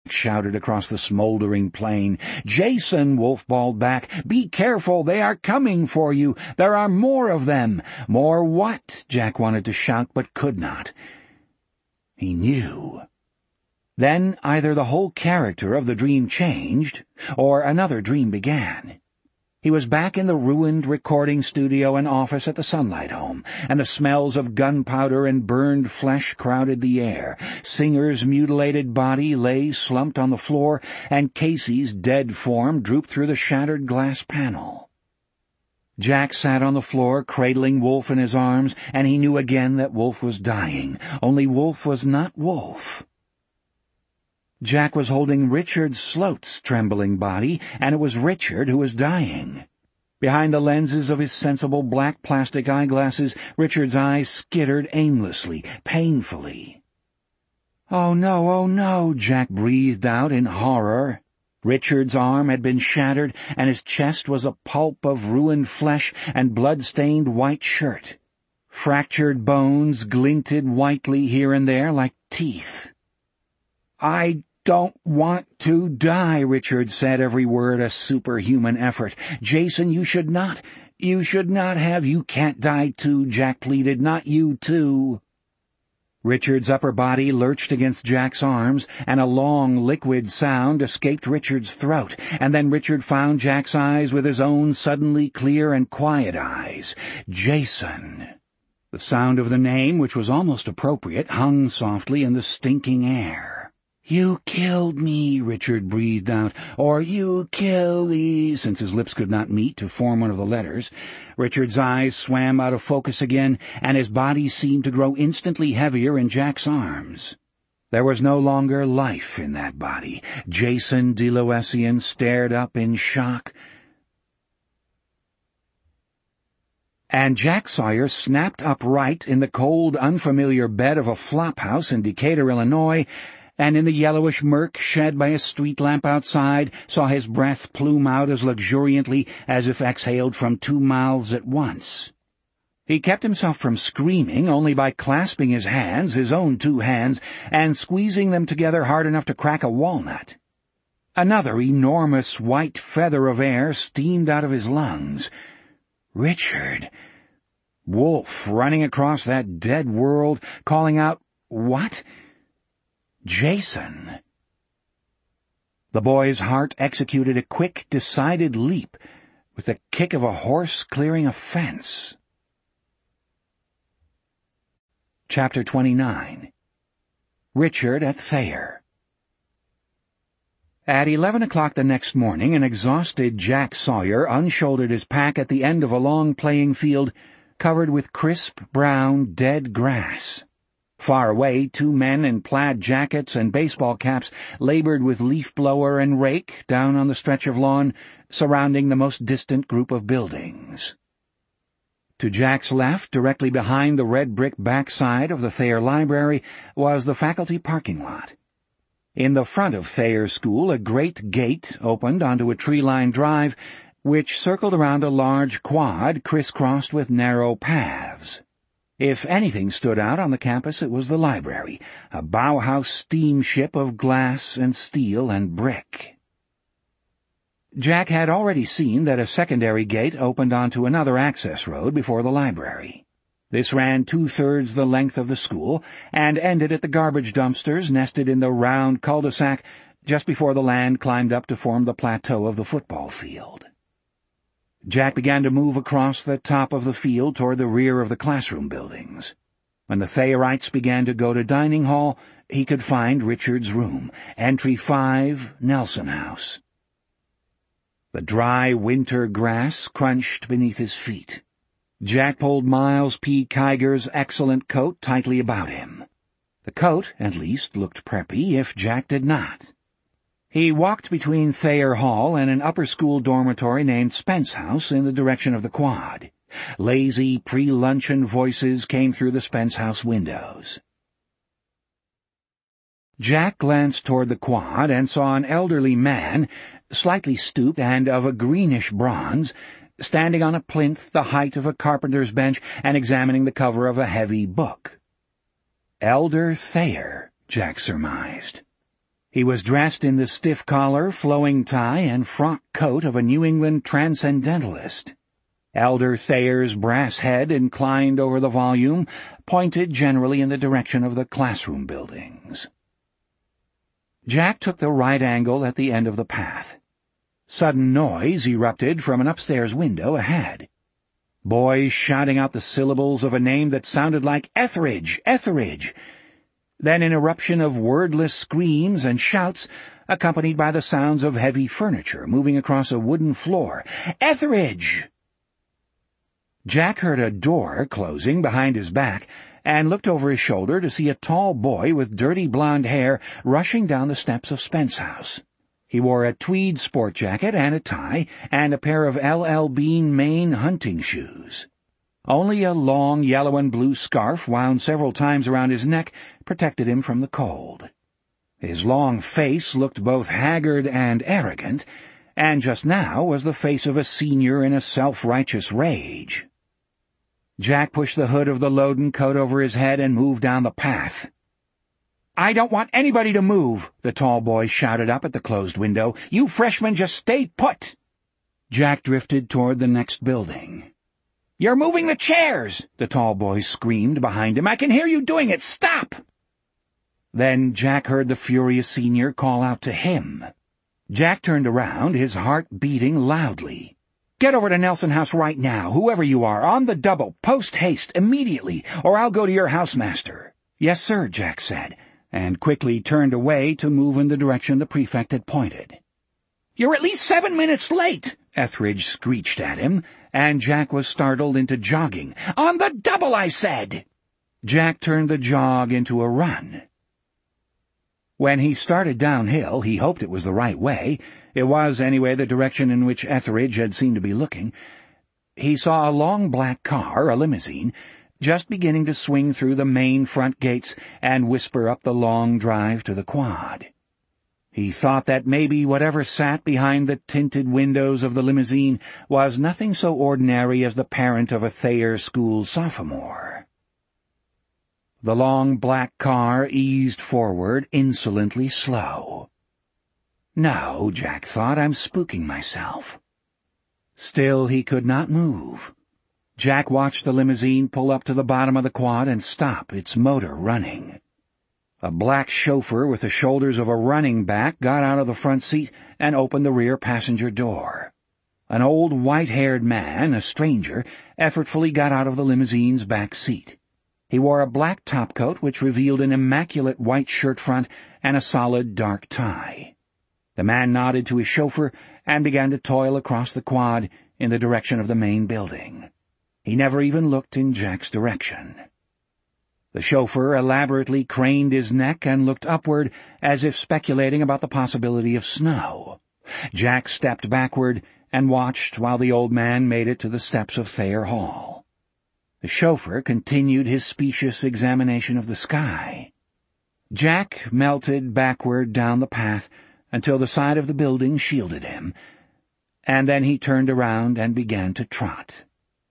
Jack shouted across the smoldering plain. "Jason," Wolf bawled back, "be careful, they are coming for you. There are more of them." "More what?" Jack wanted to shout, but could not. He knew. Then either the whole character of the dream changed, or another dream began. He was back in the ruined recording studio and office at the Sunlight Home, and the smells of gunpowder and burned flesh crowded the air. Singer's mutilated body lay slumped on the floor, and Casey's dead form drooped through the shattered glass panel. Jack sat on the floor, cradling Wolf in his arms, and he knew again that Wolf was dying, only Wolf was not Wolf. Jack was holding Richard Slote's trembling body, and it was Richard who was dying. Behind the lenses of his sensible black plastic eyeglasses, Richard's eyes skittered aimlessly, painfully. "Oh no," Jack breathed out in horror. Richard's arm had been shattered, and his chest was a pulp of ruined flesh and blood-stained white shirt. Fractured bones glinted whitely here and there like teeth. "I don't want to die," Richard said, every word a superhuman effort. "Jason, you should not have. You can't die too," Jack pleaded. "Not you too." Richard's upper body lurched against Jack's arms, and a long, liquid sound escaped Richard's throat, and then Richard found Jack's eyes with his own suddenly clear and quiet eyes. Jason. The sound of the name, which was almost appropriate, hung softly in the stinking air. "You killed me," Richard breathed out, or "You kill me," since his lips could not meet to form one of the letters. Richard's eyes swam out of focus again, and his body seemed to grow instantly heavier in Jack's arms. There was no longer life in that body. Jason DeLoessian stared up in shock, and Jack Sawyer snapped upright in the cold, unfamiliar bed of a flophouse in Decatur, Illinois, and in the yellowish murk shed by a street lamp outside saw his breath plume out as luxuriantly as if exhaled from 2 mouths at once. He kept himself from screaming only by clasping his hands, his own 2 hands, and squeezing them together hard enough to crack a walnut. Another enormous white feather of air steamed out of his lungs. Richard. Wolf running across that dead world, calling out, "What?" Jason. The boy's heart executed a quick, decided leap, with the kick of a horse clearing a fence. Chapter 29. Richard at Thayer. At 11 o'clock the next morning, an exhausted Jack Sawyer unshouldered his pack at the end of a long playing field covered with crisp, brown, dead grass. Far away, 2 men in plaid jackets and baseball caps labored with leaf blower and rake down on the stretch of lawn surrounding the most distant group of buildings. To Jack's left, directly behind the red brick backside of the Thayer Library, was the faculty parking lot. In the front of Thayer School, a great gate opened onto a tree-lined drive which circled around a large quad crisscrossed with narrow paths. If anything stood out on the campus, it was the library, a Bauhaus steamship of glass and steel and brick. Jack had already seen that a secondary gate opened onto another access road before the library. This ran 2/3 the length of the school and ended at the garbage dumpsters nested in the round cul-de-sac just before the land climbed up to form the plateau of the football field. Jack began to move across the top of the field toward the rear of the classroom buildings. When the Thayerites began to go to dining hall, he could find Richard's room, entry 5, Nelson House. The dry winter grass crunched beneath his feet. Jack pulled Miles P. Kiger's excellent coat tightly about him. The coat, at least, looked preppy, if Jack did not. He walked between Thayer Hall and an upper-school dormitory named Spence House in the direction of the quad. Lazy, pre-luncheon voices came through the Spence House windows. Jack glanced toward the quad and saw an elderly man, slightly stooped and of a greenish bronze, standing on a plinth the height of a carpenter's bench and examining the cover of a heavy book. Elder Thayer, Jack surmised. He was dressed in the stiff collar, flowing tie, and frock coat of a New England transcendentalist. Elder Thayer's brass head, inclined over the volume, pointed generally in the direction of the classroom buildings. Jack took the right angle at the end of the path. Sudden noise erupted from an upstairs window ahead. Boys shouting out the syllables of a name that sounded like Etheridge, Etheridge. Then an eruption of wordless screams and shouts, accompanied by the sounds of heavy furniture moving across a wooden floor. Etheridge! Jack heard a door closing behind his back and looked over his shoulder to see a tall boy with dirty blonde hair rushing down the steps of Spence House. He wore a tweed sport jacket and a tie and a pair of L.L. Bean Maine hunting shoes. Only a long yellow and blue scarf wound several times around his neck protected him from the cold. His long face looked both haggard and arrogant, and just now was the face of a senior in a self-righteous rage. Jack pushed the hood of the Loden coat over his head and moved down the path. "I don't want anybody to move," the tall boy shouted up at the closed window. "You freshmen just stay put." Jack drifted toward the next building. "You're moving the chairs!" the tall boy screamed behind him. "I can hear you doing it! Stop!" Then Jack heard the furious senior call out to him. Jack turned around, his heart beating loudly. "Get over to Nelson House right now, whoever you are, on the double, post haste, immediately, or I'll go to your housemaster." "Yes, sir," Jack said, and quickly turned away to move in the direction the prefect had pointed. "You're at least 7 minutes late," Etheridge screeched at him, and Jack was startled into jogging. "On the double, I said!" Jack turned the jog into a run. When he started downhill, he hoped it was the right way. It was, anyway, the direction in which Etheridge had seemed to be looking. He saw a long black car, a limousine, just beginning to swing through the main front gates and whisper up the long drive to the quad. He thought that maybe whatever sat behind the tinted windows of the limousine was nothing so ordinary as the parent of a Thayer School sophomore. The long black car eased forward, insolently slow. No, Jack thought, I'm spooking myself. Still he could not move. Jack watched the limousine pull up to the bottom of the quad and stop, its motor running. A black chauffeur with the shoulders of a running back got out of the front seat and opened the rear passenger door. An old white-haired man, a stranger, effortfully got out of the limousine's back seat. He wore a black topcoat which revealed an immaculate white shirt front and a solid dark tie. The man nodded to his chauffeur and began to toil across the quad in the direction of the main building. He never even looked in Jack's direction. The chauffeur elaborately craned his neck and looked upward as if speculating about the possibility of snow. Jack stepped backward and watched while the old man made it to the steps of Thayer Hall. The chauffeur continued his specious examination of the sky. Jack melted backward down the path until the side of the building shielded him, and then he turned around and began to trot.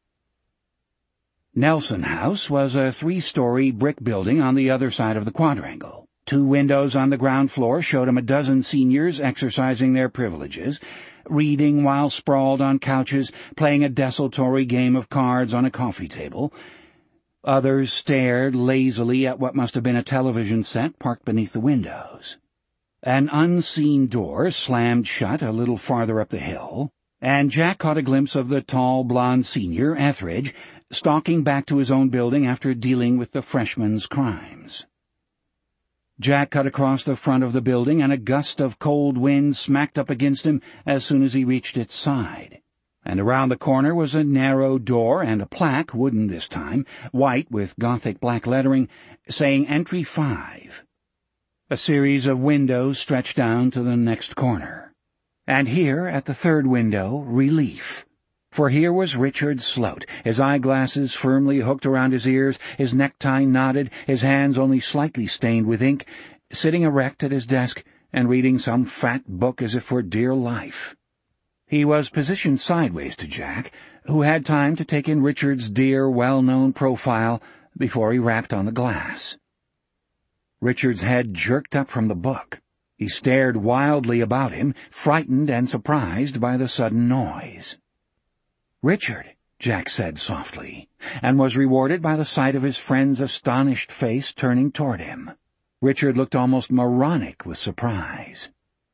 Nelson House was a 3-story brick building on the other side of the quadrangle. 2 windows on the ground floor showed him a dozen seniors exercising their privileges, reading while sprawled on couches, playing a desultory game of cards on a coffee table. Others stared lazily at what must have been a television set parked beneath the windows. An unseen door slammed shut a little farther up the hill, and Jack caught a glimpse of the tall, blond senior, Etheridge, stalking back to his own building after dealing with the freshman's crimes. Jack cut across the front of the building, and a gust of cold wind smacked up against him as soon as he reached its side. And around the corner was a narrow door and a plaque, wooden this time, white with Gothic black lettering, saying Entry 5. A series of windows stretched down to the next corner. And here, at the third window, relief. For here was Richard Sloat, his eyeglasses firmly hooked around his ears, his necktie knotted, his hands only slightly stained with ink, sitting erect at his desk and reading some fat book as if for dear life. He was positioned sideways to Jack, who had time to take in Richard's dear, well-known profile before he rapped on the glass. Richard's head jerked up from the book. He stared wildly about him, frightened and surprised by the sudden noise. "Richard," Jack said softly, and was rewarded by the sight of his friend's astonished face turning toward him. Richard looked almost moronic with surprise.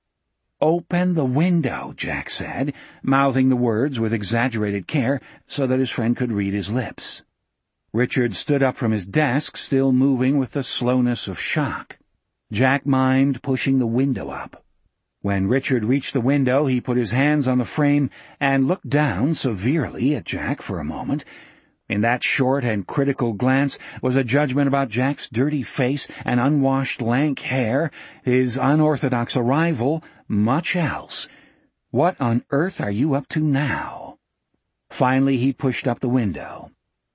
"Open the window," Jack said, mouthing the words with exaggerated care so that his friend could read his lips. Richard stood up from his desk, still moving with the slowness of shock. Jack mimed pushing the window up. When Richard reached the window, he put his hands on the frame and looked down severely at Jack for a moment. In that short and critical glance was a judgment about Jack's dirty face and unwashed lank hair, his unorthodox arrival, much else. "What on earth are you up to now?" Finally he pushed up the window.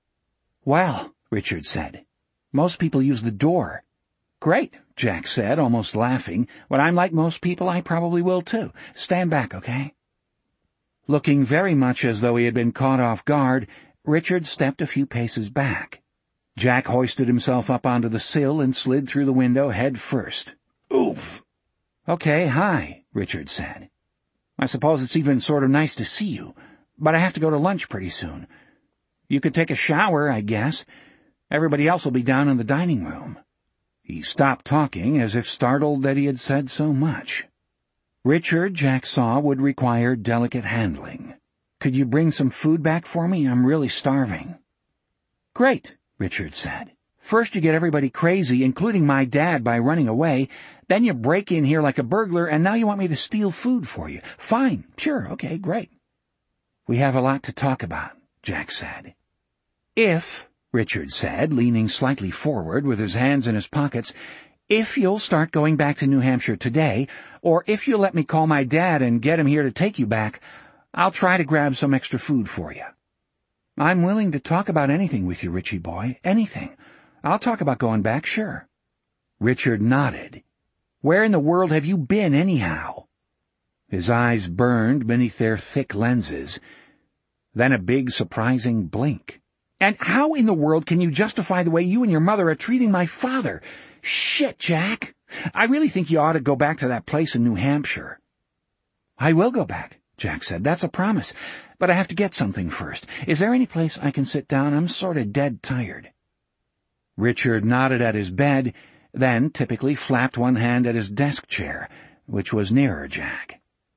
"Well," Richard said, "most people use the door." "Great," Jack said, almost laughing. "When I'm like most people, I probably will too. Stand back, okay?" Looking very much as though he had been caught off guard, Richard stepped a few paces back. Jack hoisted himself up onto the sill and slid through the window head first. "Oof!" "Okay, hi," Richard said. "I suppose it's even sort of nice to see you, but I have to go to lunch pretty soon. You could take a shower, I guess. Everybody else will be down in the dining room." He stopped talking, as if startled that he had said so much. Richard, Jack saw, would require delicate handling. "Could you bring some food back for me? I'm really starving." "Great," Richard said. "First you get everybody crazy, including my dad, by running away. Then you break in here like a burglar, and now you want me to steal food for you. Fine, sure, okay, great." "We have a lot to talk about," Jack said. "If," Richard said, leaning slightly forward with his hands in his pockets, "if you'll start going back to New Hampshire today, or if you'll let me call my dad and get him here to take you back, I'll try to grab some extra food for you." "I'm willing to talk about anything with you, Richie boy, anything. I'll talk about going back, sure." Richard nodded. "Where in the world have you been, anyhow?" His eyes burned beneath their thick lenses. Then a big, surprising blink. "And how in the world can you justify the way you and your mother are treating my father? Shit, Jack! I really think you ought to go back to that place in New Hampshire." "I will go back," Jack said. "That's a promise. But I have to get something first. Is there any place I can sit down? I'm sort of dead tired." Richard nodded at his bed, then typically flapped one hand at his desk chair, which was nearer Jack.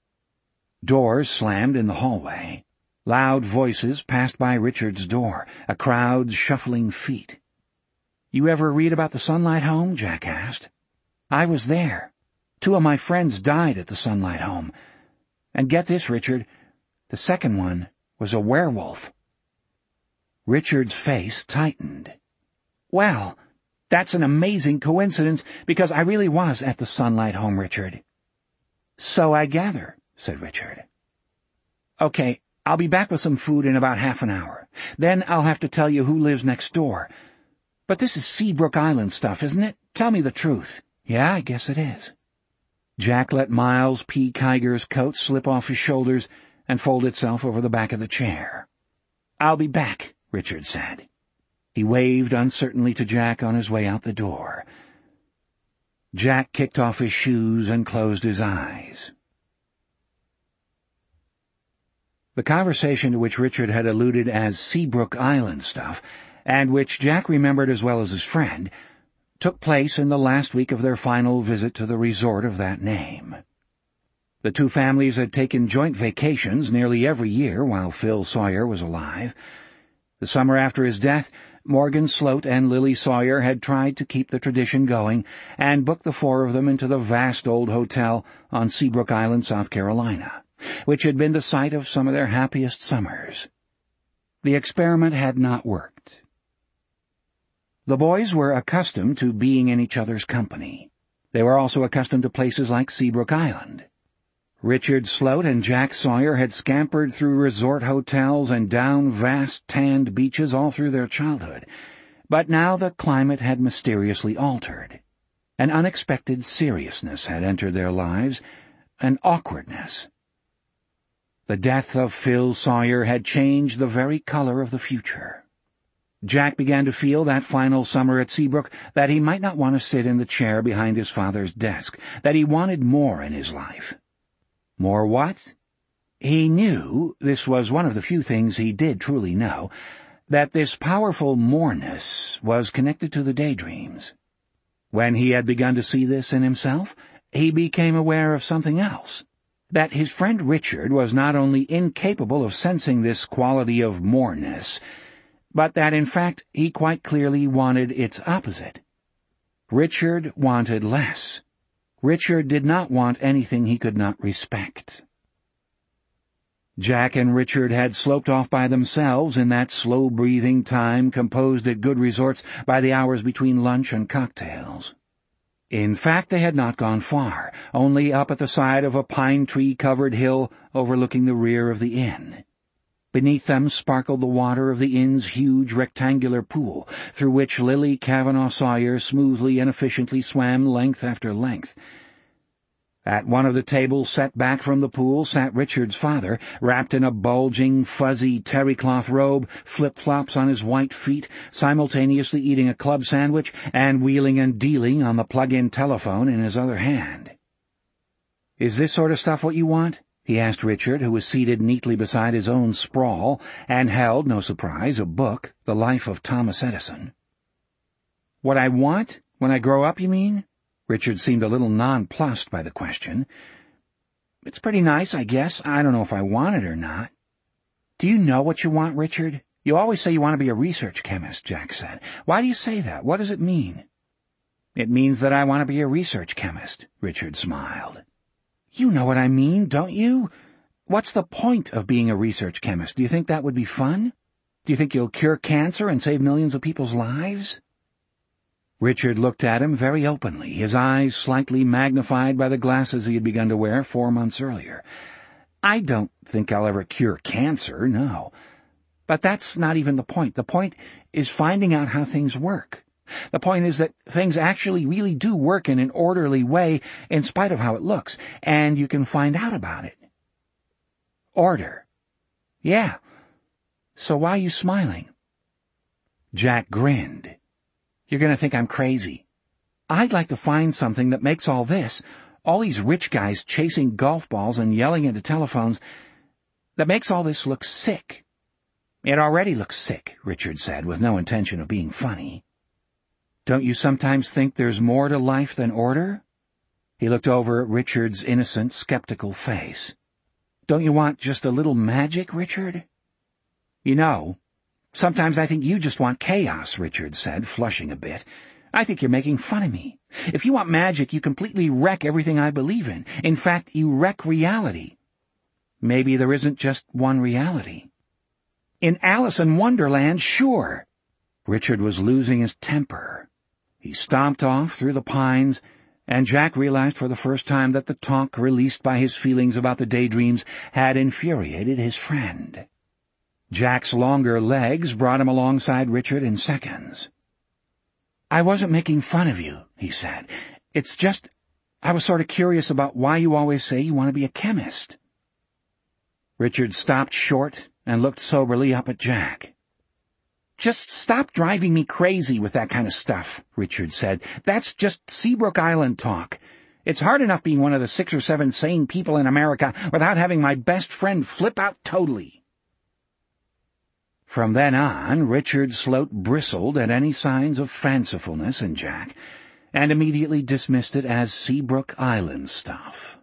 Doors slammed in the hallway. Loud voices passed by Richard's door, a crowd's shuffling feet. "You ever read about the Sunlight Home?" Jack asked. "I was there. 2 of my friends died at the Sunlight Home. And get this, Richard, the second one was a werewolf." Richard's face tightened. "Well, that's an amazing coincidence, because I really was at the Sunlight Home, Richard." "So I gather," said Richard. "Okay, I'll be back with some food in about half an hour. Then I'll have to tell you who lives next door. But this is Seabrook Island stuff, isn't it? Tell me the truth." "Yeah, I guess it is." Jack let Miles P. Kiger's coat slip off his shoulders and fold itself over the back of the chair. "I'll be back," Richard said. He waved uncertainly to Jack on his way out the door. Jack kicked off his shoes and closed his eyes. The conversation to which Richard had alluded as Seabrook Island stuff, and which Jack remembered as well as his friend, took place in the last week of their final visit to the resort of that name. The 2 families had taken joint vacations nearly every year while Phil Sawyer was alive. The summer after his death, Morgan Sloat and Lily Sawyer had tried to keep the tradition going and booked the 4 of them into the vast old hotel on Seabrook Island, South Carolina, which had been the site of some of their happiest summers. The experiment had not worked. The boys were accustomed to being in each other's company. They were also accustomed to places like Seabrook Island. Richard Sloat and Jack Sawyer had scampered through resort hotels and down vast tanned beaches all through their childhood, but now the climate had mysteriously altered. An unexpected seriousness had entered their lives, an awkwardness. The death of Phil Sawyer had changed the very color of the future. Jack began to feel that final summer at Seabrook that he might not want to sit in the chair behind his father's desk, that he wanted more in his life. More what? He knew, this was one of the few things he did truly know, that this powerful moreness was connected to the daydreams. When he had begun to see this in himself, he became aware of something else, that his friend Richard was not only incapable of sensing this quality of moreness, but that in fact he quite clearly wanted its opposite. Richard wanted less. Richard did not want anything he could not respect. Jack and Richard had sloped off by themselves in that slow-breathing time composed at good resorts by the hours between lunch and cocktails. In fact, they had not gone far, only up at the side of a pine-tree-covered hill overlooking the rear of the inn. Beneath them sparkled the water of the inn's huge rectangular pool, through which Lily Cavanaugh Sawyer smoothly and efficiently swam length after length. At one of the tables set back from the pool sat Richard's father, wrapped in a bulging, fuzzy terry-cloth robe, flip-flops on his white feet, simultaneously eating a club sandwich and wheeling and dealing on the plug-in telephone in his other hand. "Is this sort of stuff what you want?" he asked Richard, who was seated neatly beside his own sprawl, and held, no surprise, a book, The Life of Thomas Edison. "What I want? When I grow up, you mean?" Richard seemed a little nonplussed by the question. "It's pretty nice, I guess. I don't know if I want it or not." "Do you know what you want, Richard? You always say you want to be a research chemist," Jack said. "Why do you say that? What does it mean?" "It means that I want to be a research chemist," Richard smiled. "You know what I mean, don't you? What's the point of being a research chemist? Do you think that would be fun? Do you think you'll cure cancer and save millions of people's lives?" Richard looked at him very openly, his eyes slightly magnified by the glasses he had begun to wear 4 months earlier. "I don't think I'll ever cure cancer, no. But that's not even the point. The point is finding out how things work. The point is that things actually really do work in an orderly way in spite of how it looks, and you can find out about it." "Order." "Yeah. So why are you smiling?" Jack grinned. "You're going to think I'm crazy. I'd like to find something that makes all this, all these rich guys chasing golf balls and yelling into telephones, that makes all this look sick." "It already looks sick," Richard said, with no intention of being funny. "Don't you sometimes think there's more to life than order?" He looked over at Richard's innocent, skeptical face. "Don't you want just a little magic, Richard?" "You know, sometimes I think you just want chaos," Richard said, flushing a bit. "I think you're making fun of me. If you want magic, you completely wreck everything I believe in. In fact, you wreck reality. Maybe there isn't just one reality." "In Alice in Wonderland, sure." Richard was losing his temper. He stomped off through the pines, and Jack realized for the first time that the talk released by his feelings about the daydreams had infuriated his friend. Jack's longer legs brought him alongside Richard in seconds. "I wasn't making fun of you," he said. "It's just, I was sort of curious about why you always say you want to be a chemist." Richard stopped short and looked soberly up at Jack. "Just stop driving me crazy with that kind of stuff," Richard said. "That's just Seabrook Island talk. It's hard enough being one of the 6 or 7 sane people in America without having my best friend flip out totally." From then on, Richard Sloat bristled at any signs of fancifulness in Jack, and immediately dismissed it as Seabrook Island stuff.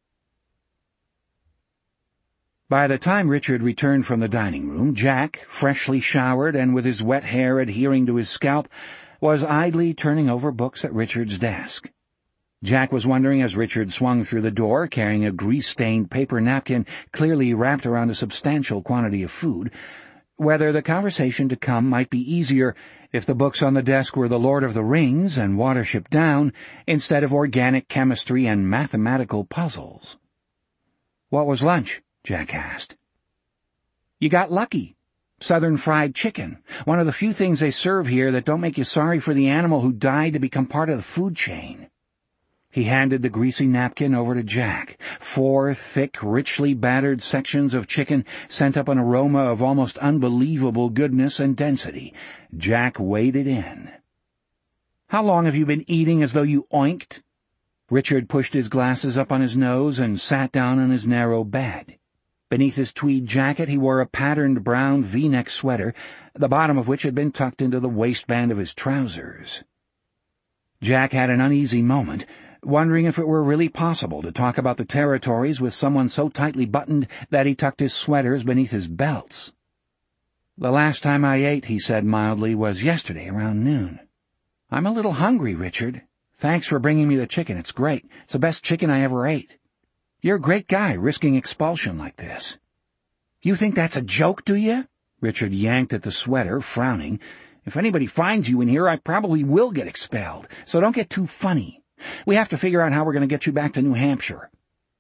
By the time Richard returned from the dining room, Jack, freshly showered and with his wet hair adhering to his scalp, was idly turning over books at Richard's desk. Jack was wondering as Richard swung through the door, carrying a grease-stained paper napkin clearly wrapped around a substantial quantity of food, whether the conversation to come might be easier if the books on the desk were The Lord of the Rings and Watership Down instead of organic chemistry and mathematical puzzles. "What was lunch?" Jack asked. "You got lucky. Southern fried chicken. One of the few things they serve here that don't make you sorry for the animal who died to become part of the food chain." He handed the greasy napkin over to Jack. 4 thick, richly battered sections of chicken sent up an aroma of almost unbelievable goodness and density. Jack waded in. "How long have you been eating as though you oinked?" Richard pushed his glasses up on his nose and sat down on his narrow bed. Beneath his tweed jacket he wore a patterned brown V-neck sweater, the bottom of which had been tucked into the waistband of his trousers. Jack had an uneasy moment, wondering if it were really possible to talk about the territories with someone so tightly buttoned that he tucked his sweaters beneath his belts. "The last time I ate," he said mildly, "was yesterday around noon. I'm a little hungry, Richard. Thanks for bringing me the chicken. It's great. It's the best chicken I ever ate. You're a great guy, risking expulsion like this." "You think that's a joke, do you?" Richard yanked at the sweater, frowning. "If anybody finds you in here, I probably will get expelled, so don't get too funny. We have to figure out how we're going to get you back to New Hampshire."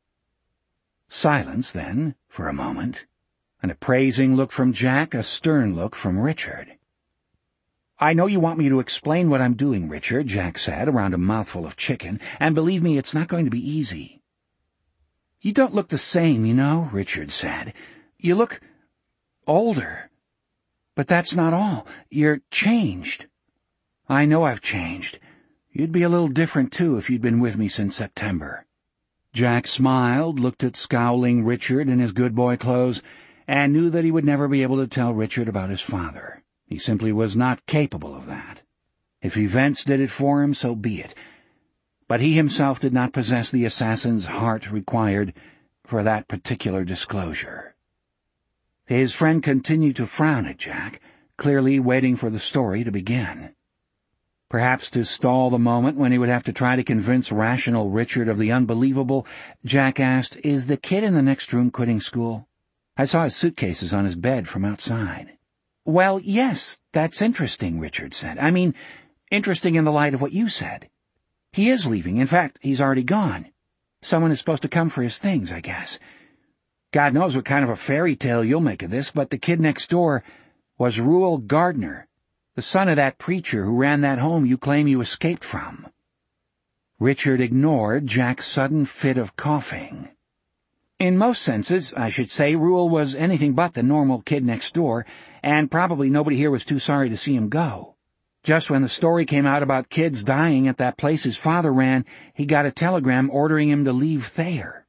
Silence, then, for a moment. An appraising look from Jack, a stern look from Richard. "I know you want me to explain what I'm doing, Richard," Jack said, around a mouthful of chicken, "and believe me, it's not going to be easy." "You don't look the same, you know," Richard said. "You look older. But that's not all. You're changed." "I know I've changed. You'd be a little different, too, if you'd been with me since September." Jack smiled, looked at scowling Richard in his good boy clothes, and knew that he would never be able to tell Richard about his father. He simply was not capable of that. If events did it for him, so be it. But he himself did not possess the assassin's heart required for that particular disclosure. His friend continued to frown at Jack, clearly waiting for the story to begin. Perhaps to stall the moment when he would have to try to convince rational Richard of the unbelievable, Jack asked, "Is the kid in the next room quitting school? I saw his suitcases on his bed from outside." "Well, yes, that's interesting," Richard said. "I mean, interesting in the light of what you said. He is leaving. In fact, he's already gone. Someone is supposed to come for his things, I guess. God knows what kind of a fairy tale you'll make of this, but the kid next door was Reuel Gardner, the son of that preacher who ran that home you claim you escaped from." Richard ignored Jack's sudden fit of coughing. "In most senses, I should say, Reuel was anything but the normal kid next door, and probably nobody here was too sorry to see him go. Just when the story came out about kids dying at that place his father ran, he got a telegram ordering him to leave Thayer."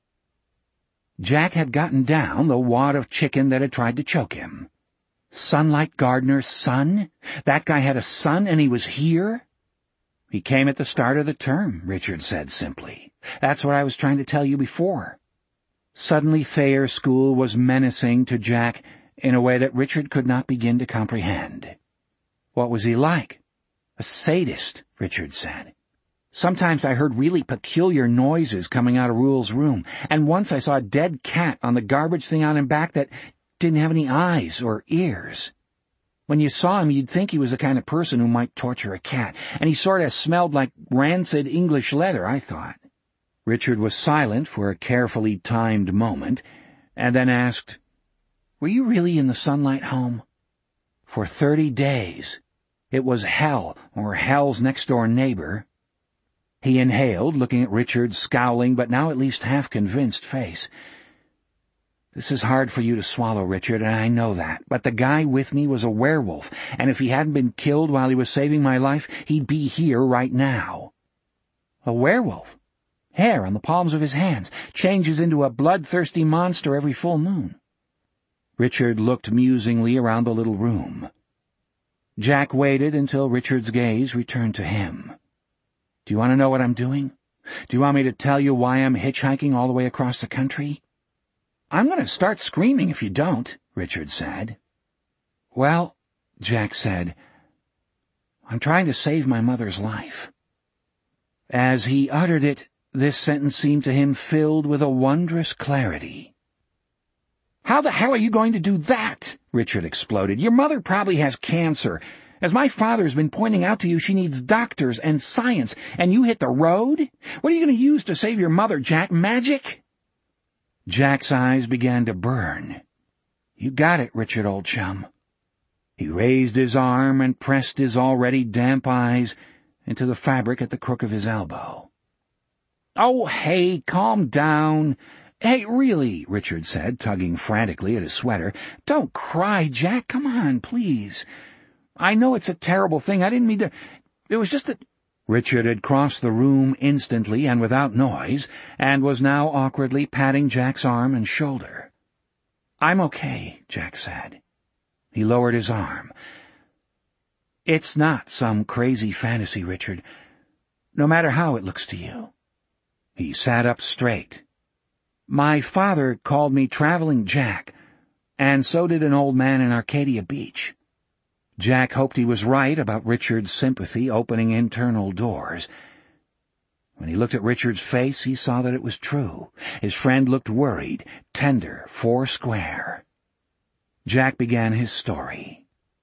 Jack had gotten down the wad of chicken that had tried to choke him. Sunlight Gardner's son? That guy had a son, and he was here? "He came at the start of the term," Richard said simply. "That's what I was trying to tell you before." Suddenly Thayer School was menacing to Jack in a way that Richard could not begin to comprehend. "What was he like?" "A sadist," Richard said. "Sometimes I heard really peculiar noises coming out of Reuel's room, and once I saw a dead cat on the garbage thing out in back that didn't have any eyes or ears. When you saw him, you'd think he was the kind of person who might torture a cat, and he sort of smelled like rancid English leather, I thought." Richard was silent for a carefully timed moment, and then asked, "Were you really in the Sunlight home?" "For 30 days. It was hell, or hell's next-door neighbor." He inhaled, looking at Richard's scowling but now at least half-convinced face. "This is hard for you to swallow, Richard, and I know that, but the guy with me was a werewolf, and if he hadn't been killed while he was saving my life, he'd be here right now." "A werewolf? Hair on the palms of his hands, changes into a bloodthirsty monster every full moon." Richard looked musingly around the little room. Jack waited until Richard's gaze returned to him. "Do you want to know what I'm doing? Do you want me to tell you why I'm hitchhiking all the way across the country?" "I'm going to start screaming if you don't," Richard said. "Well," Jack said, "I'm trying to save my mother's life." As he uttered it, this sentence seemed to him filled with a wondrous clarity. "How the hell are you going to do that?" Richard exploded. "Your mother probably has cancer. As my father's been pointing out to you, she needs doctors and science, and you hit the road? What are you going to use to save your mother, Jack? Magic?" Jack's eyes began to burn. "You got it, Richard, old chum." He raised his arm and pressed his already damp eyes into the fabric at the crook of his elbow. "Oh, hey, calm down." "Hey, really," Richard said, tugging frantically at his sweater. "Don't cry, Jack. Come on, please. I know it's a terrible thing. I didn't mean to. It was just that—" Richard had crossed the room instantly and without noise, and was now awkwardly patting Jack's arm and shoulder. "I'm okay," Jack said. He lowered his arm. "It's not some crazy fantasy, Richard, no matter how it looks to you." He sat up straight. "My father called me Traveling Jack, and so did an old man in Arcadia Beach." Jack hoped he was right about Richard's sympathy opening internal doors. When he looked at Richard's face, he saw that it was true. His friend looked worried, tender, foursquare. Jack began his story.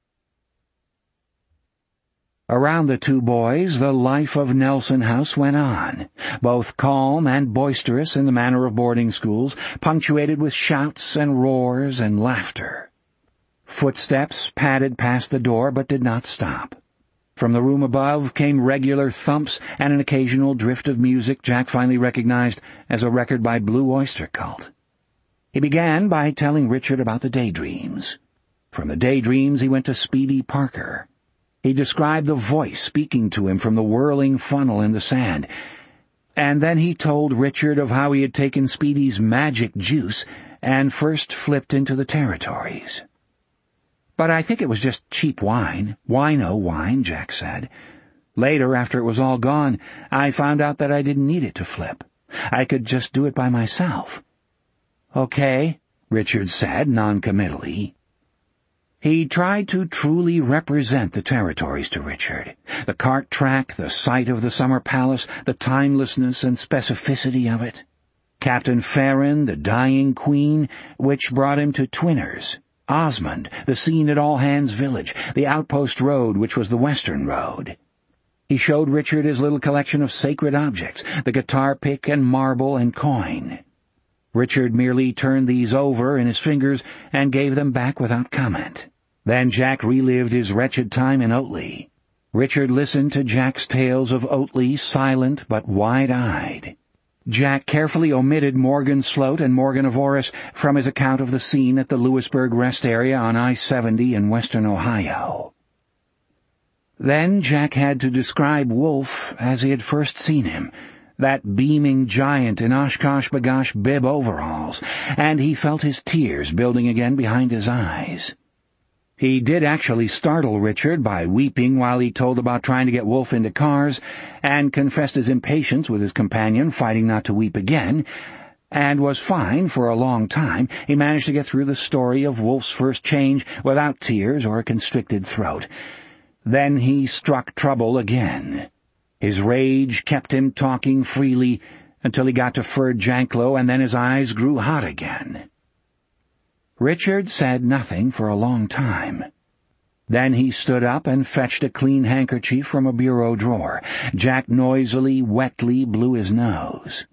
Around the two boys, the life of Nelson House went on, both calm and boisterous in the manner of boarding schools, punctuated with shouts and roars and laughter. Footsteps padded past the door but did not stop. From the room above came regular thumps and an occasional drift of music Jack finally recognized as a record by Blue Oyster Cult. He began by telling Richard about the daydreams. From the daydreams he went to Speedy Parker. He described the voice speaking to him from the whirling funnel in the sand, and then he told Richard of how he had taken Speedy's magic juice and first flipped into the territories. "But I think it was just cheap wine, wino wine," Jack said. "Later, after it was all gone, I found out that I didn't need it to flip. I could just do it by myself." "Okay," Richard said noncommittally. He tried to truly represent the territories to Richard. The cart track, the site of the summer palace, the timelessness and specificity of it. Captain Farron, the dying queen, which brought him to Twinners. Osmond, the scene at All Hands Village, the outpost road which was the western road. He showed Richard his little collection of sacred objects, the guitar pick and marble and coin. Richard merely turned these over in his fingers and gave them back without comment. Then Jack relived his wretched time in Oatley. Richard listened to Jack's tales of Oatley, silent but wide-eyed. Jack carefully omitted Morgan Sloat and Morgan of Orris from his account of the scene at the Lewisburg rest area on I-70 in western Ohio. Then Jack had to describe Wolfe as he had first seen him, that beaming giant in Oshkosh-bagosh bib overalls, and he felt his tears building again behind his eyes. He did actually startle Richard by weeping while he told about trying to get Wolfe into cars, and confessed his impatience with his companion, fighting not to weep again, and was fine for a long time. He managed to get through the story of Wolfe's first change without tears or a constricted throat. Then he struck trouble again. His rage kept him talking freely until he got to Ferd Janklow, and then his eyes grew hot again. Richard said nothing for a long time. Then he stood up and fetched a clean handkerchief from a bureau drawer. Jack noisily, wetly blew his nose.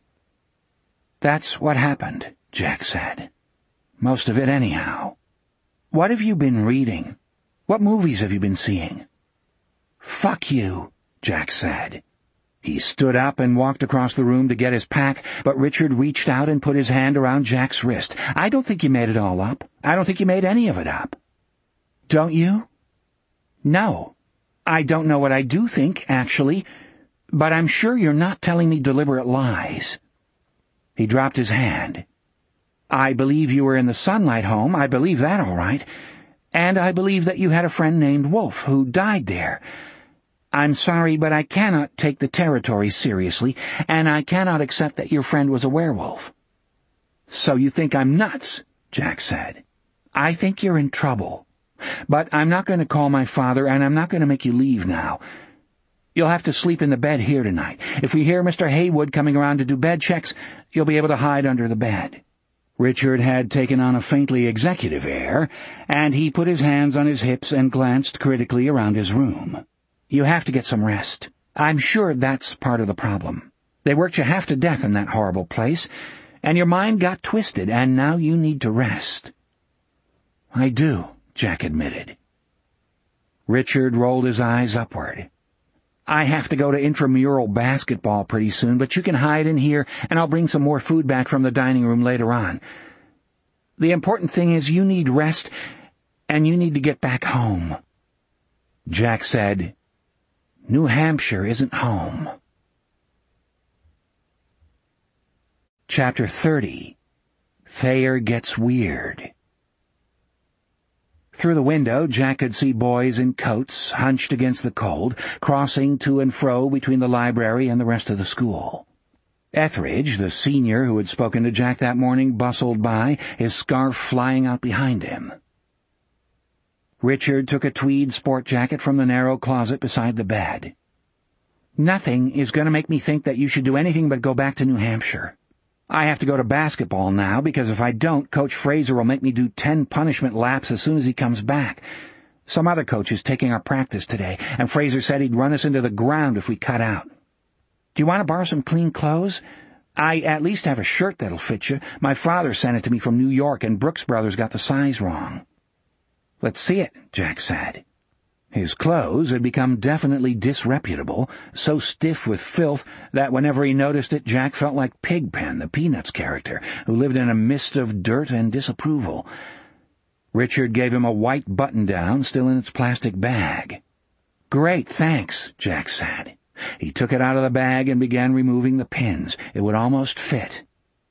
"That's what happened," Jack said. "Most of it, anyhow. What have you been reading? What movies have you been seeing?" "Fuck you," Jack said. He stood up and walked across the room to get his pack, but Richard reached out and put his hand around Jack's wrist. "I don't think you made it all up. I don't think you made any of it up." "Don't you?" "No. I don't know what I do think, actually, but I'm sure you're not telling me deliberate lies." He dropped his hand. "I believe you were in the Sunlight home. I believe that all right. And I believe that you had a friend named Wolfe who died there. I'm sorry, but I cannot take the territory seriously, and I cannot accept that your friend was a werewolf." "So you think I'm nuts?" Jack said. "I think you're in trouble. But I'm not going to call my father, and I'm not going to make you leave now. You'll have to sleep in the bed here tonight. If we hear Mr. Haywood coming around to do bed checks, you'll be able to hide under the bed." Richard had taken on a faintly executive air, and he put his hands on his hips and glanced critically around his room. "You have to get some rest. I'm sure that's part of the problem. They worked you half to death in that horrible place, and your mind got twisted, and now you need to rest." "I do," Jack admitted. Richard rolled his eyes upward. I have to go to intramural basketball pretty soon, but you can hide in here, and I'll bring some more food back from the dining room later on. The important thing is you need rest, and you need to get back home." Jack said, "New Hampshire isn't home." Chapter 30. Thayer Gets Weird. Through the window, Jack could see boys in coats, hunched against the cold, crossing to and fro between the library and the rest of the school. Etheridge, the senior who had spoken to Jack that morning, bustled by, his scarf flying out behind him. Richard took a tweed sport jacket from the narrow closet beside the bed. "Nothing is going to make me think that you should do anything but go back to New Hampshire. I have to go to basketball now, because if I don't, Coach Fraser will make me do 10 punishment laps as soon as he comes back. Some other coach is taking our practice today, and Fraser said he'd run us into the ground if we cut out. Do you want to borrow some clean clothes? I at least have a shirt that'll fit you. My father sent it to me from New York, and Brooks Brothers got the size wrong." "Let's see it," Jack said. His clothes had become definitely disreputable, so stiff with filth that whenever he noticed it, Jack felt like Pigpen, the Peanuts character, who lived in a mist of dirt and disapproval. Richard gave him a white button-down still in its plastic bag. "Great, thanks," Jack said. He took it out of the bag and began removing the pins. It would almost fit.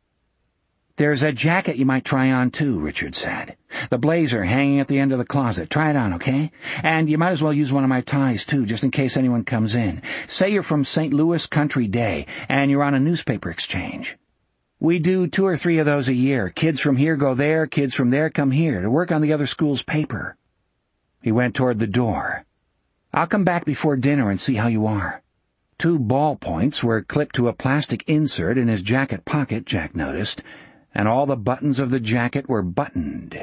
"There's a jacket you might try on, too," Richard said. "The blazer hanging at the end of the closet. Try it on, okay? And you might as well use one of my ties, too, just in case anyone comes in. Say you're from St. Louis Country Day, and you're on a newspaper exchange. We do 2 or 3 of those a year. Kids from here go there, kids from there come here to work on the other school's paper." He went toward the door. "I'll come back before dinner and see how you are." 2 ballpoints were clipped to a plastic insert in his jacket pocket, Jack noticed, and all the buttons of the jacket were buttoned.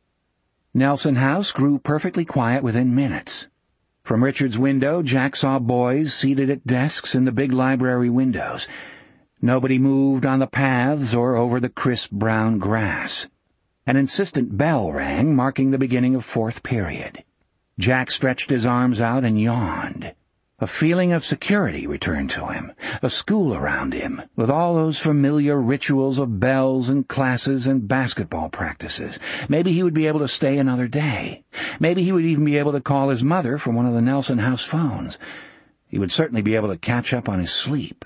Nelson House grew perfectly quiet within minutes. From Richard's window, Jack saw boys seated at desks in the big library windows. Nobody moved on the paths or over the crisp brown grass. An insistent bell rang, marking the beginning of 4th period. Jack stretched his arms out and yawned. A feeling of security returned to him, a school around him, with all those familiar rituals of bells and classes and basketball practices. Maybe he would be able to stay another day. Maybe he would even be able to call his mother from one of the Nelson House phones. He would certainly be able to catch up on his sleep.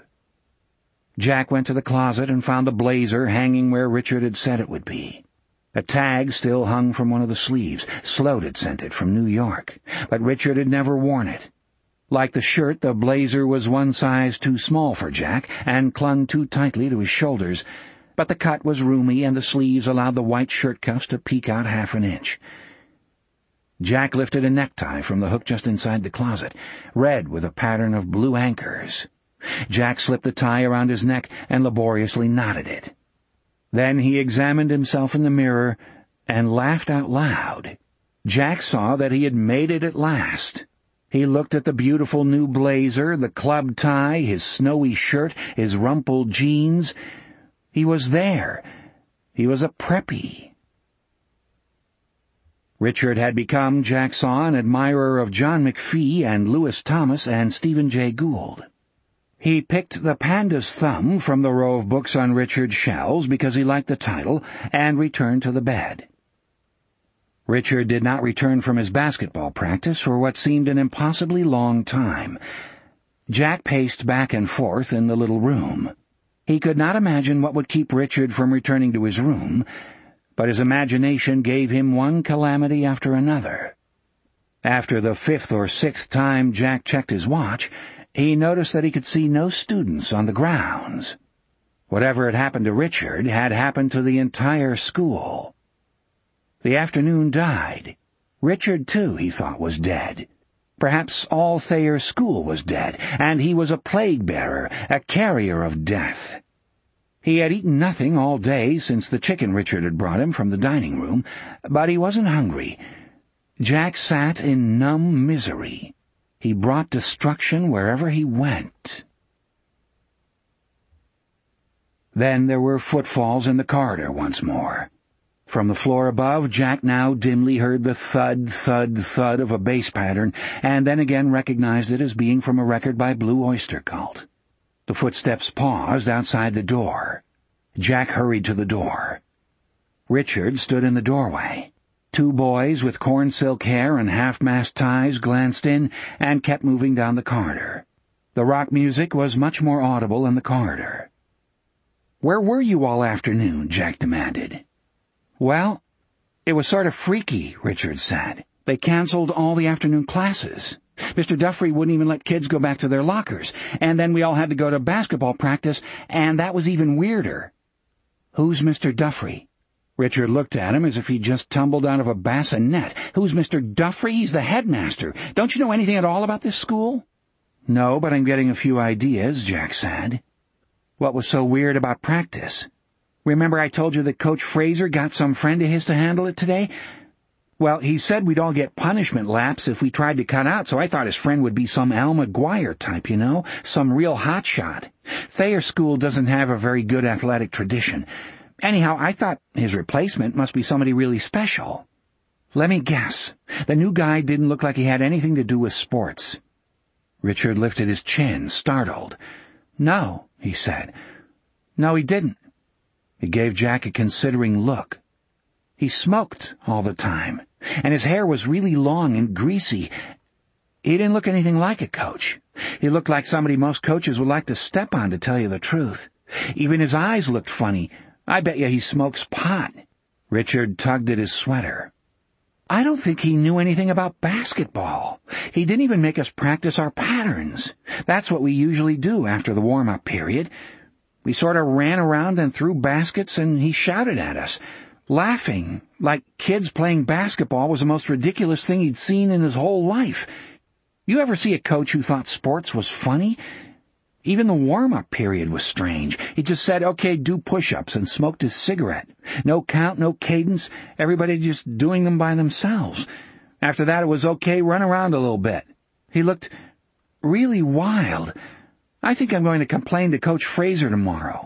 Jack went to the closet and found the blazer hanging where Richard had said it would be. A tag still hung from one of the sleeves. Sloat had sent it from New York, but Richard had never worn it. Like the shirt, the blazer was one size too small for Jack and clung too tightly to his shoulders, but the cut was roomy and the sleeves allowed the white shirt cuffs to peek out half an inch. Jack lifted a necktie from the hook just inside the closet, red with a pattern of blue anchors. Jack slipped the tie around his neck and laboriously knotted it. Then he examined himself in the mirror and laughed out loud. Jack saw that he had made it at last. He looked at the beautiful new blazer, the club tie, his snowy shirt, his rumpled jeans. He was there. He was a preppy. Richard had become, Jack saw, an admirer of John McPhee and Lewis Thomas and Stephen Jay Gould. He picked The Panda's Thumb from the row of books on Richard's shelves because he liked the title and returned to the bed. Richard did not return from his basketball practice for what seemed an impossibly long time. Jack paced back and forth in the little room. He could not imagine what would keep Richard from returning to his room, but his imagination gave him one calamity after another. After the 5th or 6th time Jack checked his watch, he noticed that he could see no students on the grounds. Whatever had happened to Richard had happened to the entire school. The afternoon died. Richard, too, he thought, was dead. Perhaps all Thayer's school was dead, and he was a plague-bearer, a carrier of death. He had eaten nothing all day since the chicken Richard had brought him from the dining room, but he wasn't hungry. Jack sat in numb misery. He brought destruction wherever he went. Then there were footfalls in the corridor once more. From the floor above, Jack now dimly heard the thud, thud, thud of a bass pattern, and then again recognized it as being from a record by Blue Oyster Cult. The footsteps paused outside the door. Jack hurried to the door. Richard stood in the doorway. Two boys with corn silk hair and half-mast ties glanced in and kept moving down the corridor. The rock music was much more audible in the corridor. "Where were you all afternoon?" Jack demanded. "Well, it was sort of freaky," Richard said. "They canceled all the afternoon classes. Mr. Duffrey wouldn't even let kids go back to their lockers, and then we all had to go to basketball practice, and that was even weirder." "Who's Mr. Duffrey?" Richard looked at him as if he'd just tumbled out of a bassinet. "Who's Mr. Duffrey? He's the headmaster. Don't you know anything at all about this school?" "No, but I'm getting a few ideas," Jack said. "What was so weird about practice? Remember I told you that Coach Fraser got some friend of his to handle it today? Well, he said we'd all get punishment laps if we tried to cut out, so I thought his friend would be some Al McGuire type, you know, some real hotshot. Thayer School doesn't have a very good athletic tradition. Anyhow, I thought his replacement must be somebody really special. Let me guess. The new guy didn't look like he had anything to do with sports." Richard lifted his chin, startled. "No," he said. "No, he didn't." He gave Jack a considering look. "He smoked all the time, and his hair was really long and greasy. He didn't look anything like a coach. He looked like somebody most coaches would like to step on, to tell you the truth. Even his eyes looked funny. I bet you he smokes pot." Richard tugged at his sweater. "I don't think he knew anything about basketball. He didn't even make us practice our patterns. That's what we usually do after the warm-up period. We sort of ran around and threw baskets, and he shouted at us, laughing, like kids playing basketball was the most ridiculous thing he'd seen in his whole life. You ever see a coach who thought sports was funny? Even the warm-up period was strange. He just said, okay, do push-ups, and smoked his cigarette. No count, no cadence, everybody just doing them by themselves. After that, it was okay, run around a little bit. He looked really wild. I think I'm going to complain to Coach Fraser tomorrow."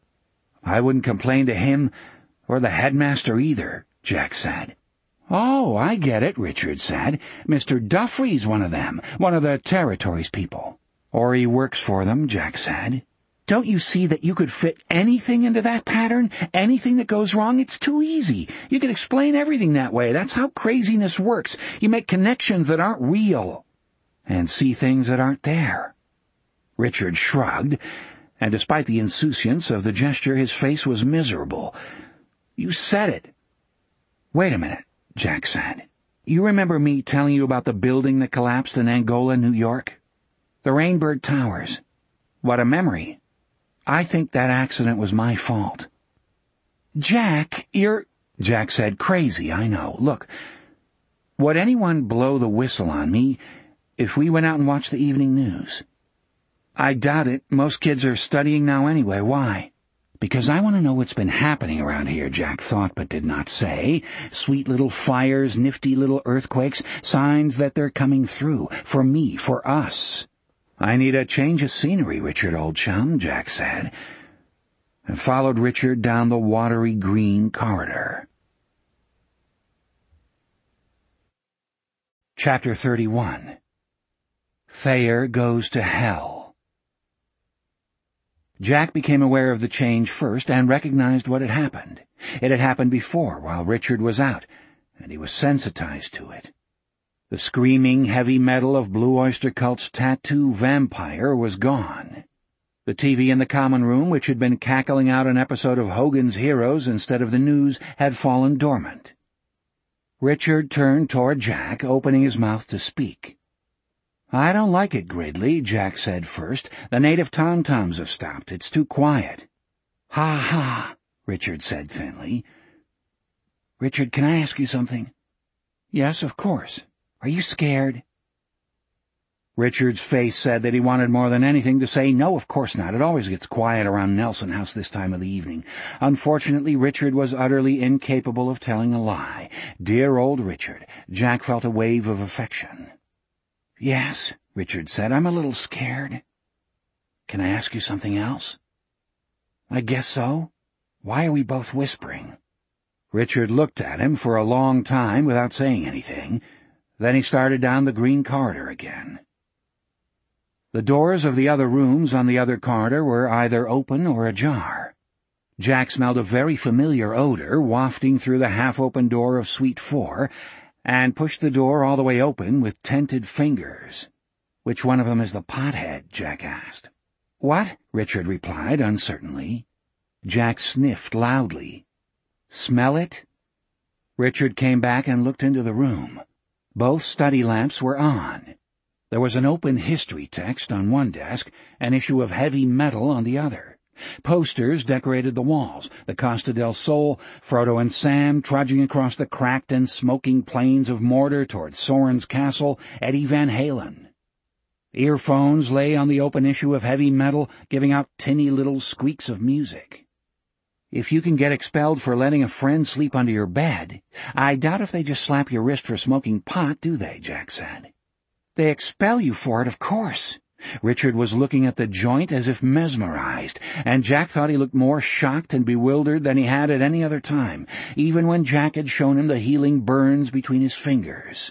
"I wouldn't complain to him or the headmaster either," Jack said. "Oh, I get it," Richard said. "Mr. Duffrey's one of them, one of the Territories people." "Or he works for them," Jack said. "Don't you see that you could fit anything into that pattern? Anything that goes wrong? It's too easy. You can explain everything that way. That's how craziness works. You make connections that aren't real and see things that aren't there." Richard shrugged, and despite the insouciance of the gesture, his face was miserable. "You said it." "Wait a minute," Jack said. "You remember me telling you about the building that collapsed in Angola, New York? The Rainbird Towers. What a memory. I think that accident was my fault." "Jack, you're—" Jack said, "Crazy, I know. Look, would anyone blow the whistle on me if we went out and watched the evening news?" "I doubt it. Most kids are studying now anyway. Why?" "Because I want to know what's been happening around here," Jack thought but did not say. Sweet little fires, nifty little earthquakes, signs that they're coming through. For me, for us. "I need a change of scenery, Richard, old chum," Jack said, and followed Richard down the watery green corridor. Chapter 31. Thayer Goes to Hell. Jack became aware of the change first and recognized what had happened. It had happened before, while Richard was out, and he was sensitized to it. The screaming heavy metal of Blue Oyster Cult's tattoo vampire was gone. The TV in the common room, which had been cackling out an episode of Hogan's Heroes instead of the news, had fallen dormant. Richard turned toward Jack, opening his mouth to speak. "I don't like it, Gridley," Jack said first. "The native tom-toms have stopped. It's too quiet." "Ha ha," Richard said thinly. "Richard, can I ask you something?" "Yes, of course. Are you scared?" Richard's face said that he wanted more than anything to say, "No, of course not. It always gets quiet around Nelson House this time of the evening." Unfortunately, Richard was utterly incapable of telling a lie. Dear old Richard. Jack felt a wave of affection. "Yes," Richard said, "I'm a little scared." "Can I ask you something else?" "I guess so. Why are we both whispering?" Richard looked at him for a long time without saying anything. Then he started down the green corridor again. The doors of the other rooms on the other corridor were either open or ajar. Jack smelled a very familiar odor wafting through the half-open door of Suite 4, and pushed the door all the way open with tented fingers. "Which one of them is the pothead?" Jack asked. "What?" Richard replied uncertainly. Jack sniffed loudly. "Smell it?" Richard came back and looked into the room. Both study lamps were on. There was an open history text on one desk, an issue of Heavy Metal on the other. Posters decorated the walls, the Costa del Sol, Frodo and Sam trudging across the cracked and smoking plains of Mordor toward Sorin's castle, Eddie Van Halen. Earphones lay on the open issue of Heavy Metal, giving out tinny little squeaks of music. "If you can get expelled for letting a friend sleep under your bed, I doubt if they just slap your wrist for smoking pot, do they?" Jack said. "They expel you for it, of course." Richard was looking at the joint as if mesmerized, and Jack thought he looked more shocked and bewildered than he had at any other time, even when Jack had shown him the healing burns between his fingers.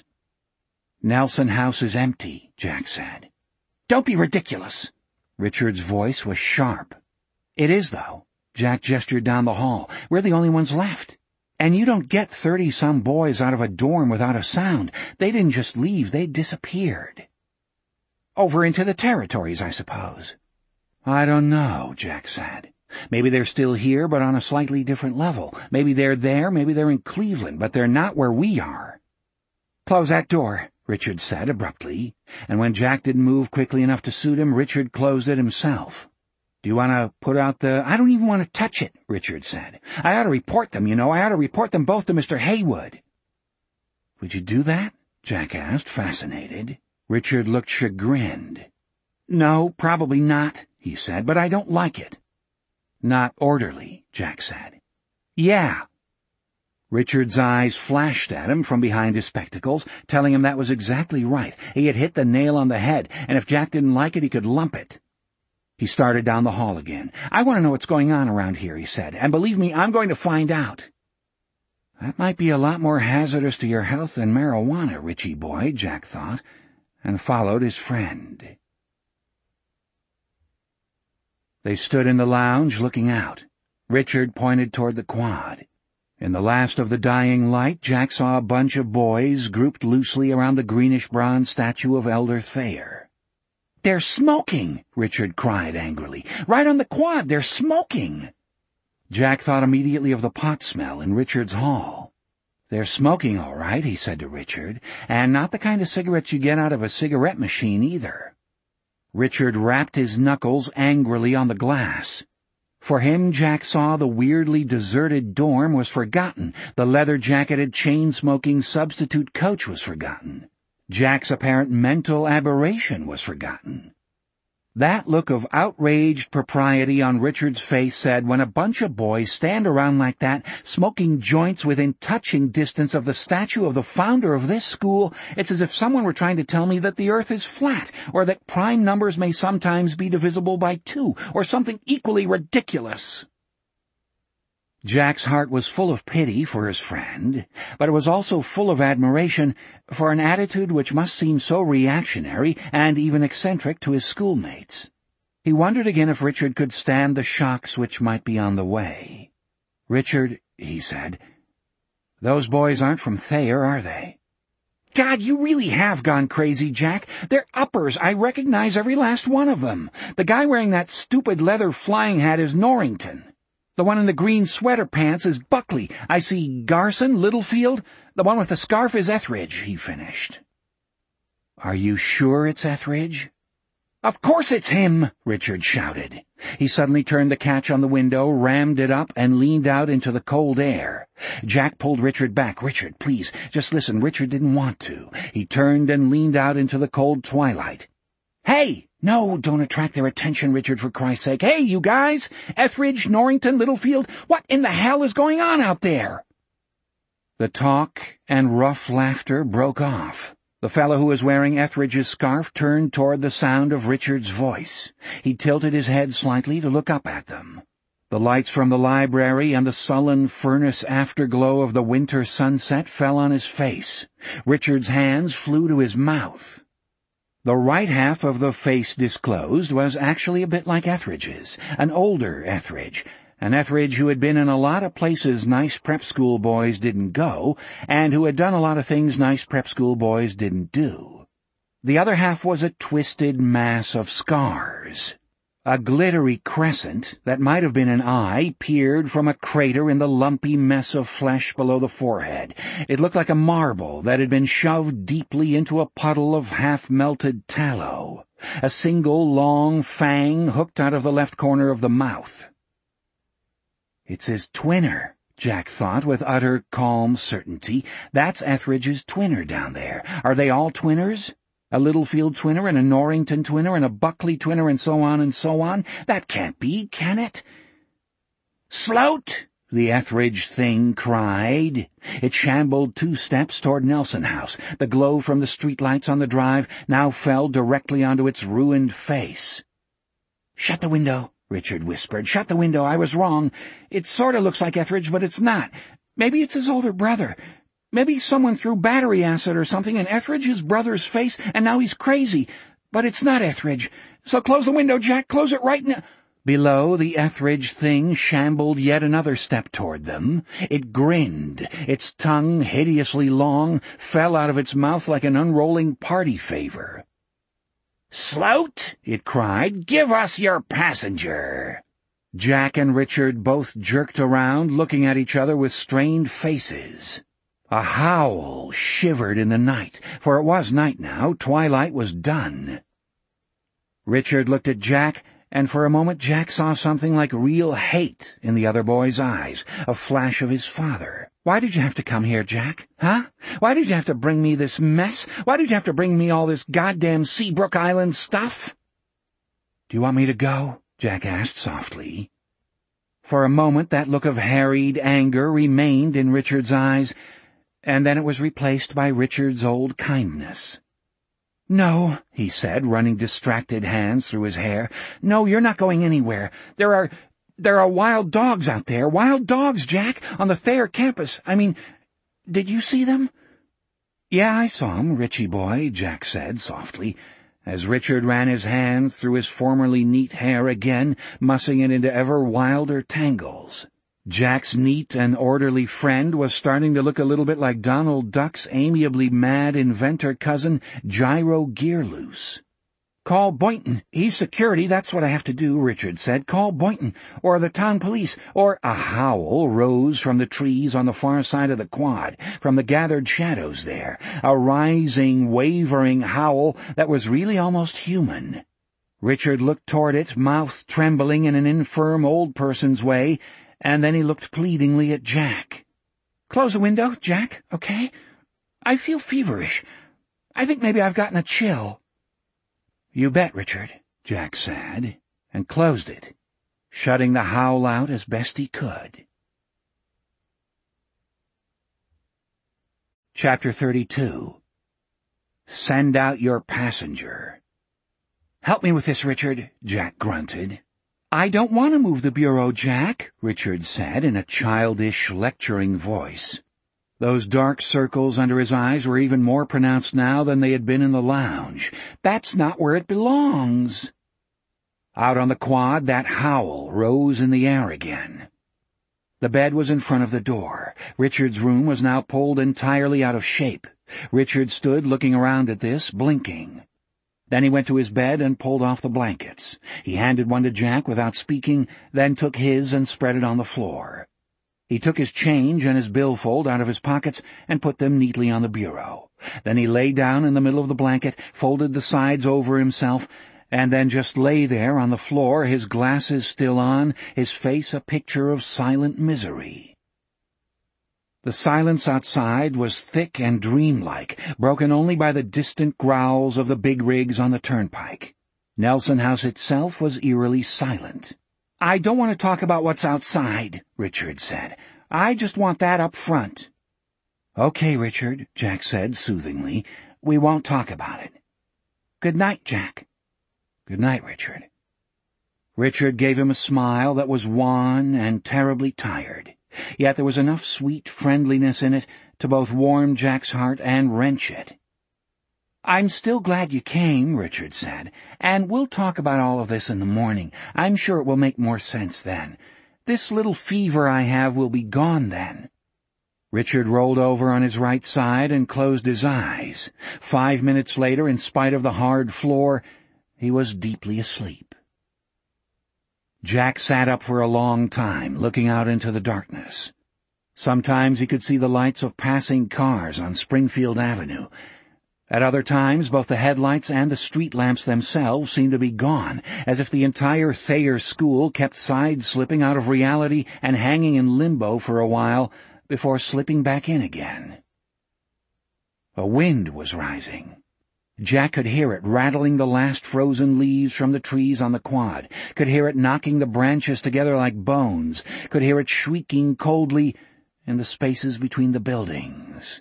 "Nelson House is empty," Jack said. "Don't be ridiculous." Richard's voice was sharp. "It is, though." Jack gestured down the hall. "We're the only ones left. And you don't get 30-some boys out of a dorm without a sound. They didn't just leave, they disappeared." "Over into the territories, I suppose." "I don't know," Jack said. "Maybe they're still here, but on a slightly different level. Maybe they're there, maybe they're in Cleveland, but they're not where we are." "Close that door," Richard said abruptly, and when Jack didn't move quickly enough to suit him, Richard closed it himself. "Do you want to put out the—" "I don't even want to touch it," Richard said. "I ought to report them, you know. I ought to report them both to Mr. Haywood." "Would you do that?" Jack asked, fascinated. Richard looked chagrined. "No, probably not," he said, "but I don't like it." "Not orderly," Jack said. "Yeah." Richard's eyes flashed at him from behind his spectacles, telling him that was exactly right. He had hit the nail on the head, and if Jack didn't like it, he could lump it. He started down the hall again. "I want to know what's going on around here," he said, "and believe me, I'm going to find out." "That might be a lot more hazardous to your health than marijuana, Richie boy," Jack thought, and followed his friend. They stood in the lounge looking out. Richard pointed toward the quad. In the last of the dying light, Jack saw a bunch of boys grouped loosely around the greenish-bronze statue of Elder Thayer. "They're smoking!" Richard cried angrily. "Right on the quad, they're smoking!" Jack thought immediately of the pot smell in Richard's hall. "They're smoking, all right," he said to Richard, "and not the kind of cigarettes you get out of a cigarette machine, either." Richard rapped his knuckles angrily on the glass. For him, Jack saw the weirdly deserted dorm was forgotten. The leather-jacketed, chain-smoking substitute coach was forgotten. Jack's apparent mental aberration was forgotten. That look of outraged propriety on Richard's face said, when a bunch of boys stand around like that, smoking joints within touching distance of the statue of the founder of this school, it's as if someone were trying to tell me that the earth is flat, or that prime numbers may sometimes be divisible by 2, or something equally ridiculous. Jack's heart was full of pity for his friend, but it was also full of admiration for an attitude which must seem so reactionary and even eccentric to his schoolmates. He wondered again if Richard could stand the shocks which might be on the way. "Richard," he said, "those boys aren't from Thayer, are they?" "God, you really have gone crazy, Jack. They're uppers. I recognize every last one of them. The guy wearing that stupid leather flying hat is Norrington. The one in the green sweater pants is Buckley. I see Garson, Littlefield. The one with the scarf is Etheridge," he finished. "Are you sure it's Etheridge?" "Of course it's him!" Richard shouted. He suddenly turned the catch on the window, rammed it up, and leaned out into the cold air. Jack pulled Richard back. "Richard, please, just listen." Richard didn't want to. He turned and leaned out into the cold twilight. "Hey! No, don't attract their attention, Richard, for Christ's sake. Hey, you guys! Etheridge, Norrington, Littlefield, what in the hell is going on out there?" The talk and rough laughter broke off. The fellow who was wearing Etheridge's scarf turned toward the sound of Richard's voice. He tilted his head slightly to look up at them. The lights from the library and the sullen furnace afterglow of the winter sunset fell on his face. Richard's hands flew to his mouth. The right half of the face disclosed was actually a bit like Etheridge's, an older Etheridge, an Etheridge who had been in a lot of places nice prep school boys didn't go, and who had done a lot of things nice prep school boys didn't do. The other half was a twisted mass of scars. A glittery crescent that might have been an eye peered from a crater in the lumpy mess of flesh below the forehead. It looked like a marble that had been shoved deeply into a puddle of half-melted tallow. A single long fang hooked out of the left corner of the mouth. "It's his twinner," Jack thought with utter calm certainty. "That's Etheridge's twinner down there. Are they all twinners? A Littlefield twinner and a Norrington twinner and a Buckley twinner and so on and so on? That can't be, can it?" "Sloat!" the Etheridge thing cried. It shambled 2 steps toward Nelson House. The glow from the streetlights on the drive now fell directly onto its ruined face. "Shut the window," Richard whispered. "Shut the window. I was wrong. It sort of looks like Etheridge, but it's not. Maybe it's his older brother. Maybe someone threw battery acid or something in Etheridge's brother's face, and now he's crazy. But it's not Etheridge. So close the window, Jack. Close it right now." Below, the Etheridge thing shambled yet another step toward them. It grinned. Its tongue, hideously long, fell out of its mouth like an unrolling party favor. "Sloat," it cried, "give us your passenger." Jack and Richard both jerked around, looking at each other with strained faces. A howl shivered in the night, for it was night now. Twilight was done. Richard looked at Jack, and for a moment Jack saw something like real hate in the other boy's eyes, a flash of his father. "Why did you have to come here, Jack? Huh? Why did you have to bring me this mess? Why did you have to bring me all this goddamn Seabrook Island stuff?" "Do you want me to go?" Jack asked softly. For a moment that look of harried anger remained in Richard's eyes, and then it was replaced by Richard's old kindness. "No," he said, running distracted hands through his hair. "No, you're not going anywhere. There are wild dogs out there. Wild dogs, Jack, on the Thayer campus. I mean, did you see them?" "Yeah, I saw 'em, Richie boy," Jack said softly, as Richard ran his hands through his formerly neat hair again, mussing it into ever wilder tangles. Jack's neat and orderly friend was starting to look a little bit like Donald Duck's amiably mad inventor cousin, Gyro Gearloose. "Call Boynton. He's security, that's what I have to do," Richard said. "Call Boynton, or the town police, or—" A howl rose from the trees on the far side of the quad, from the gathered shadows there, a rising, wavering howl that was really almost human. Richard looked toward it, mouth trembling in an infirm old person's way, and then he looked pleadingly at Jack. "Close the window, Jack, okay? I feel feverish. I think maybe I've gotten a chill." "You bet, Richard," Jack said, and closed it, shutting the howl out as best he could. Chapter 32. Send out your passenger. "Help me with this, Richard," Jack grunted. "I don't want to move the bureau, Jack," Richard said in a childish, lecturing voice. Those dark circles under his eyes were even more pronounced now than they had been in the lounge. "That's not where it belongs." Out on the quad, that howl rose in the air again. The bed was in front of the door. Richard's room was now pulled entirely out of shape. Richard stood looking around at this, blinking. Then he went to his bed and pulled off the blankets. He handed one to Jack without speaking, then took his and spread it on the floor. He took his change and his billfold out of his pockets and put them neatly on the bureau. Then he lay down in the middle of the blanket, folded the sides over himself, and then just lay there on the floor, his glasses still on, his face a picture of silent misery. The silence outside was thick and dreamlike, broken only by the distant growls of the big rigs on the turnpike. Nelson House itself was eerily silent. "I don't want to talk about what's outside," Richard said. "I just want that up front." "Okay, Richard," Jack said soothingly. "We won't talk about it." "Good night, Jack." "Good night, Richard." Richard gave him a smile that was wan and terribly tired, yet there was enough sweet friendliness in it to both warm Jack's heart and wrench it. "I'm still glad you came," Richard said, "and we'll talk about all of this in the morning. I'm sure it will make more sense then. This little fever I have will be gone then." Richard rolled over on his right side and closed his eyes. 5 minutes later, in spite of the hard floor, he was deeply asleep. Jack sat up for a long time, looking out into the darkness. Sometimes he could see the lights of passing cars on Springfield Avenue. At other times, both the headlights and the street lamps themselves seemed to be gone, as if the entire Thayer school kept side-slipping out of reality and hanging in limbo for a while before slipping back in again. A wind was rising. Jack could hear it rattling the last frozen leaves from the trees on the quad, could hear it knocking the branches together like bones, could hear it shrieking coldly in the spaces between the buildings.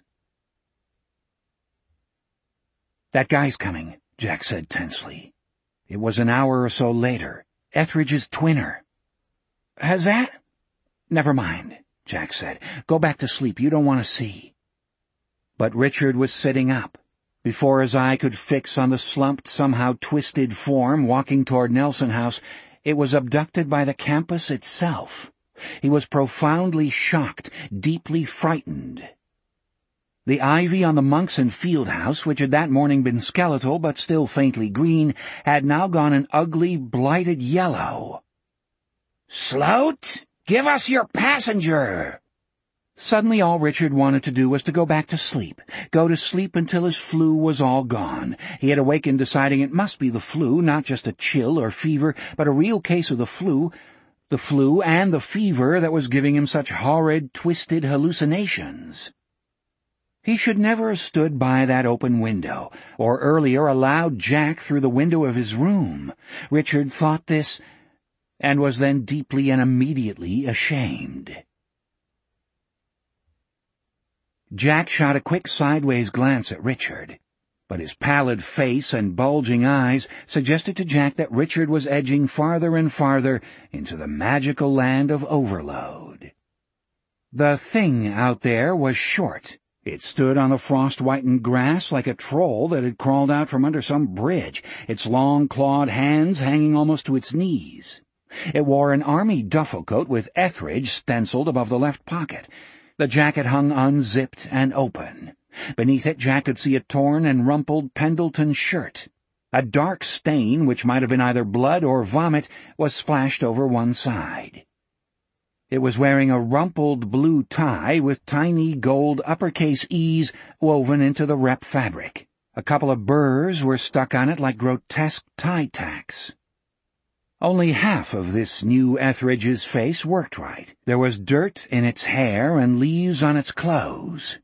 "That guy's coming," Jack said tensely. It was an hour or so later. Etheridge's twinner. "Has that?" "Never mind," Jack said. "Go back to sleep. You don't want to see." But Richard was sitting up. Before his eye could fix on the slumped, somehow twisted form walking toward Nelson House, it was abducted by the campus itself. He was profoundly shocked, deeply frightened. The ivy on the Monckson field house, which had that morning been skeletal but still faintly green, had now gone an ugly, blighted yellow. "Sloat, give us your passenger!" Suddenly all Richard wanted to do was to go back to sleep, go to sleep until his flu was all gone. He had awakened deciding it must be the flu, not just a chill or fever, but a real case of the flu and the fever that was giving him such horrid, twisted hallucinations. He should never have stood by that open window, or earlier allowed Jack through the window of his room. Richard thought this, and was then deeply and immediately ashamed. Jack shot a quick sideways glance at Richard, but his pallid face and bulging eyes suggested to Jack that Richard was edging farther and farther into the magical land of overload. The thing out there was short. It stood on the frost-whitened grass like a troll that had crawled out from under some bridge, its long clawed hands hanging almost to its knees. It wore an army duffel coat with Etheridge stenciled above the left pocket. The jacket hung unzipped and open. Beneath it Jack could see a torn and rumpled Pendleton shirt. A dark stain, which might have been either blood or vomit, was splashed over one side. It was wearing a rumpled blue tie with tiny gold uppercase E's woven into the rep fabric. A couple of burrs were stuck on it like grotesque tie tacks. Only half of this new Etheridge's face worked right. There was dirt in its hair and leaves on its clothes.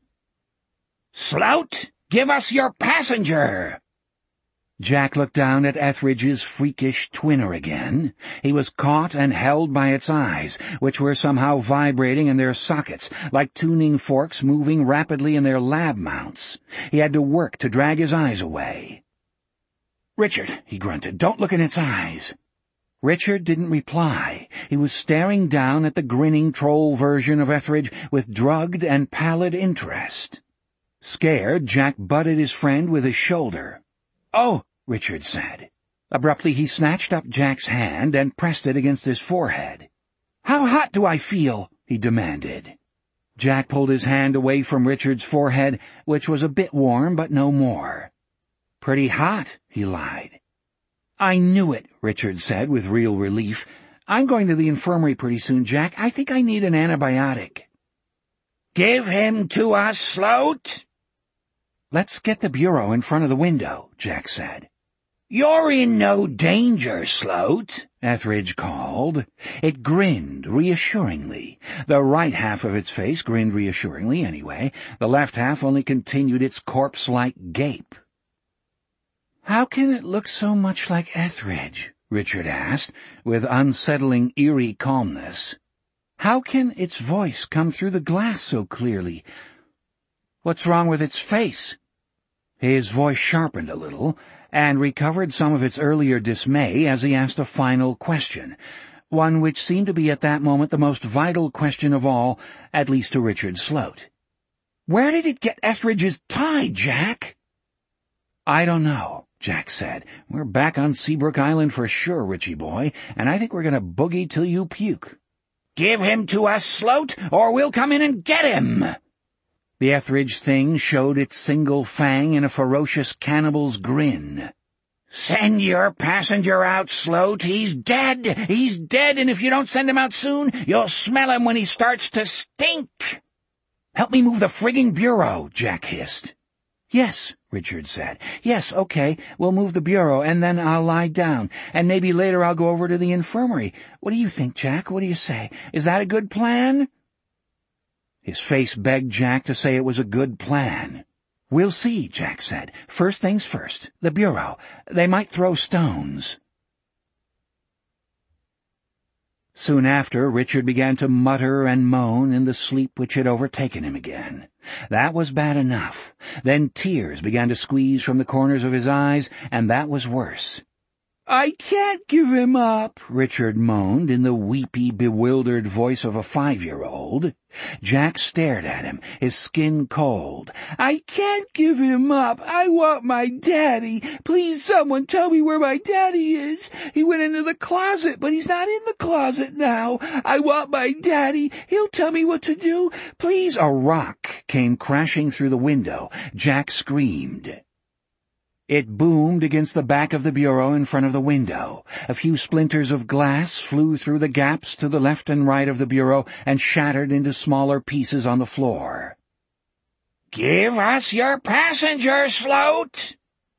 "Sloat, give us your passenger!" Jack looked down at Etheridge's freakish twinner again. He was caught and held by its eyes, which were somehow vibrating in their sockets, like tuning forks moving rapidly in their lab mounts. He had to work to drag his eyes away. "Richard," he grunted, "don't look in its eyes." Richard didn't reply. He was staring down at the grinning troll version of Etheridge with drugged and pallid interest. Scared, Jack butted his friend with his shoulder. "Oh," Richard said. Abruptly he snatched up Jack's hand and pressed it against his forehead. "How hot do I feel?" he demanded. Jack pulled his hand away from Richard's forehead, which was a bit warm but no more. "Pretty hot," he lied. "I knew it," Richard said with real relief. "I'm going to the infirmary pretty soon, Jack. I think I need an antibiotic." "Give him to us, Sloat!" "Let's get the bureau in front of the window," Jack said. "You're in no danger, Sloat," Etheridge called. It grinned reassuringly. The right half of its face grinned reassuringly anyway. The left half only continued its corpse-like gape. "How can it look so much like Etheridge?" Richard asked, with unsettling, eerie calmness. "How can its voice come through the glass so clearly? What's wrong with its face?" His voice sharpened a little, and recovered some of its earlier dismay as he asked a final question, one which seemed to be at that moment the most vital question of all, at least to Richard Sloat. "Where did it get Etheridge's tie, Jack?" "I don't know," Jack said. "We're back on Seabrook Island for sure, Richie boy, and I think we're going to boogie till you puke." "Give him to us, Sloat, or we'll come in and get him!" The Etheridge thing showed its single fang in a ferocious cannibal's grin. "Send your passenger out, Sloat. He's dead! He's dead, and if you don't send him out soon, you'll smell him when he starts to stink!" "Help me move the frigging bureau," Jack hissed. "Yes," Richard said. "Yes, okay, we'll move the bureau, and then I'll lie down, and maybe later I'll go over to the infirmary. What do you think, Jack? What do you say? Is that a good plan?" His face begged Jack to say it was a good plan. "We'll see," Jack said. "First things first. The bureau. They might throw stones." Soon after, Richard began to mutter and moan in the sleep which had overtaken him again. That was bad enough. Then tears began to squeeze from the corners of his eyes, and that was worse. "I can't give him up," Richard moaned in the weepy, bewildered voice of a 5-year-old. Jack stared at him, his skin cold. "I can't give him up. I want my daddy. Please, someone tell me where my daddy is. He went into the closet, but he's not in the closet now. I want my daddy. He'll tell me what to do. Please." A rock came crashing through the window. Jack screamed. It boomed against the back of the bureau in front of the window. A few splinters of glass flew through the gaps to the left and right of the bureau and shattered into smaller pieces on the floor. "Give us your passenger, Sloat!"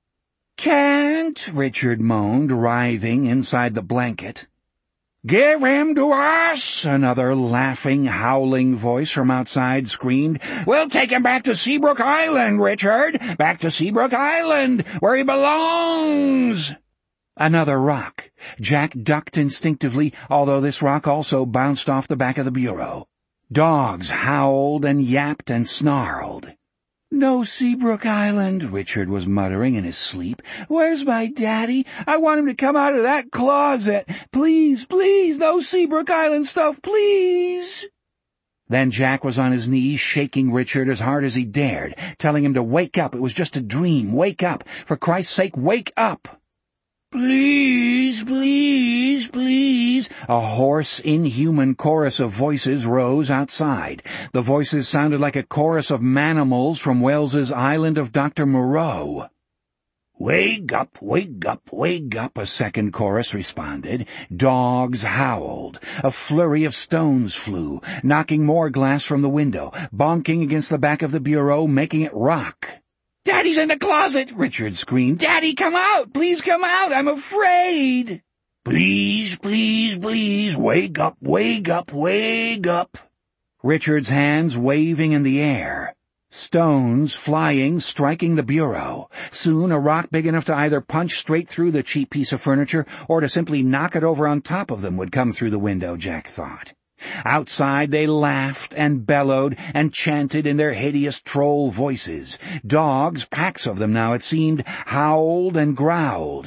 "Can't," Richard moaned, writhing inside the blanket. "Give him to us!" another laughing, howling voice from outside screamed. "We'll take him back to Seabrook Island, Richard! Back to Seabrook Island, where he belongs!" Another rock. Jack ducked instinctively, although this rock also bounced off the back of the bureau. Dogs howled and yapped and snarled. "No Seabrook Island," Richard was muttering in his sleep. "Where's my daddy? I want him to come out of that closet. Please, please, no Seabrook Island stuff, please." Then Jack was on his knees, shaking Richard as hard as he dared, telling him to wake up. It was just a dream. Wake up. For Christ's sake, wake up. "Please, please, please." A hoarse, inhuman chorus of voices rose outside. The voices sounded like a chorus of manimals from Wells's Island of Dr. Moreau. "Wake up, wake up, wake up," a second chorus responded. Dogs howled. A flurry of stones flew, knocking more glass from the window, bonking against the back of the bureau, making it rock. "Daddy's in the closet!" Richard screamed. "Daddy, come out! Please come out! I'm afraid!" "Please, please, please, wake up, wake up, wake up!" Richard's hands waving in the air. Stones flying, striking the bureau. Soon a rock big enough to either punch straight through the cheap piece of furniture or to simply knock it over on top of them would come through the window, Jack thought. Outside they laughed and bellowed and chanted in their hideous troll voices. Dogs, packs of them now it seemed, howled and growled.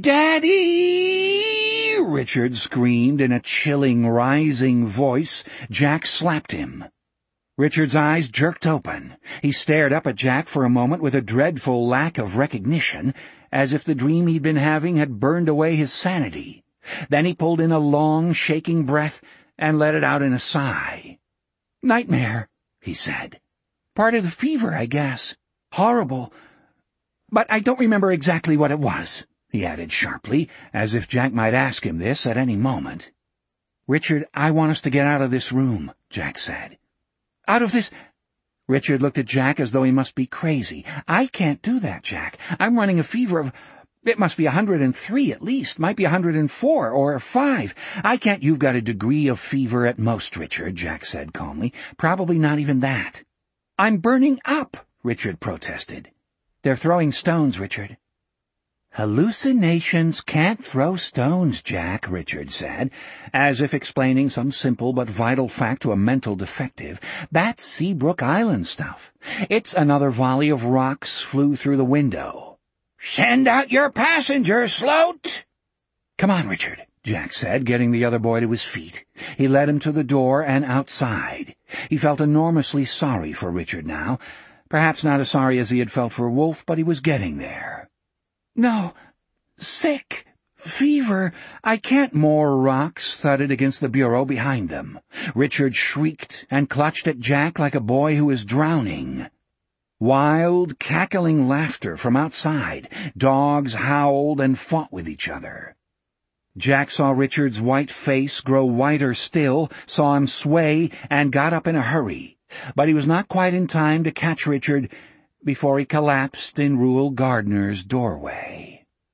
"Daddy!" Richard screamed in a chilling, rising voice. Jack slapped him. Richard's eyes jerked open. He stared up at Jack for a moment with a dreadful lack of recognition, as if the dream he'd been having had burned away his sanity. Then he pulled in a long, shaking breath and let it out in a sigh. "Nightmare," he said. "Part of the fever, I guess. Horrible. But I don't remember exactly what it was," he added sharply, as if Jack might ask him this at any moment. "Richard, I want us to get out of this room," Jack said. "Out of this—" Richard looked at Jack as though he must be crazy. "I can't do that, Jack. I'm running a fever of— It must be 103 at least, might be 104 or 5. I can't— "You've got a degree of fever at most, Richard," Jack said calmly. "Probably not even that." "I'm burning up," Richard protested. "They're throwing stones, Richard." "Hallucinations can't throw stones, Jack," Richard said, as if explaining some simple but vital fact to a mental defective. "That's Seabrook Island stuff." It's another volley of rocks flew through the window. "Send out your passenger, Sloat!" "Come on, Richard," Jack said, getting the other boy to his feet. He led him to the door and outside. He felt enormously sorry for Richard now. Perhaps not as sorry as he had felt for Wolf, but he was getting there. "No, sick. Fever. I can't." More rocks thudded against the bureau behind them. Richard shrieked and clutched at Jack like a boy who is drowning. Wild, cackling laughter from outside. Dogs howled and fought with each other. Jack saw Richard's white face grow whiter still, saw him sway, and got up in a hurry. But he was not quite in time to catch Richard before he collapsed in Reuel Gardner's doorway.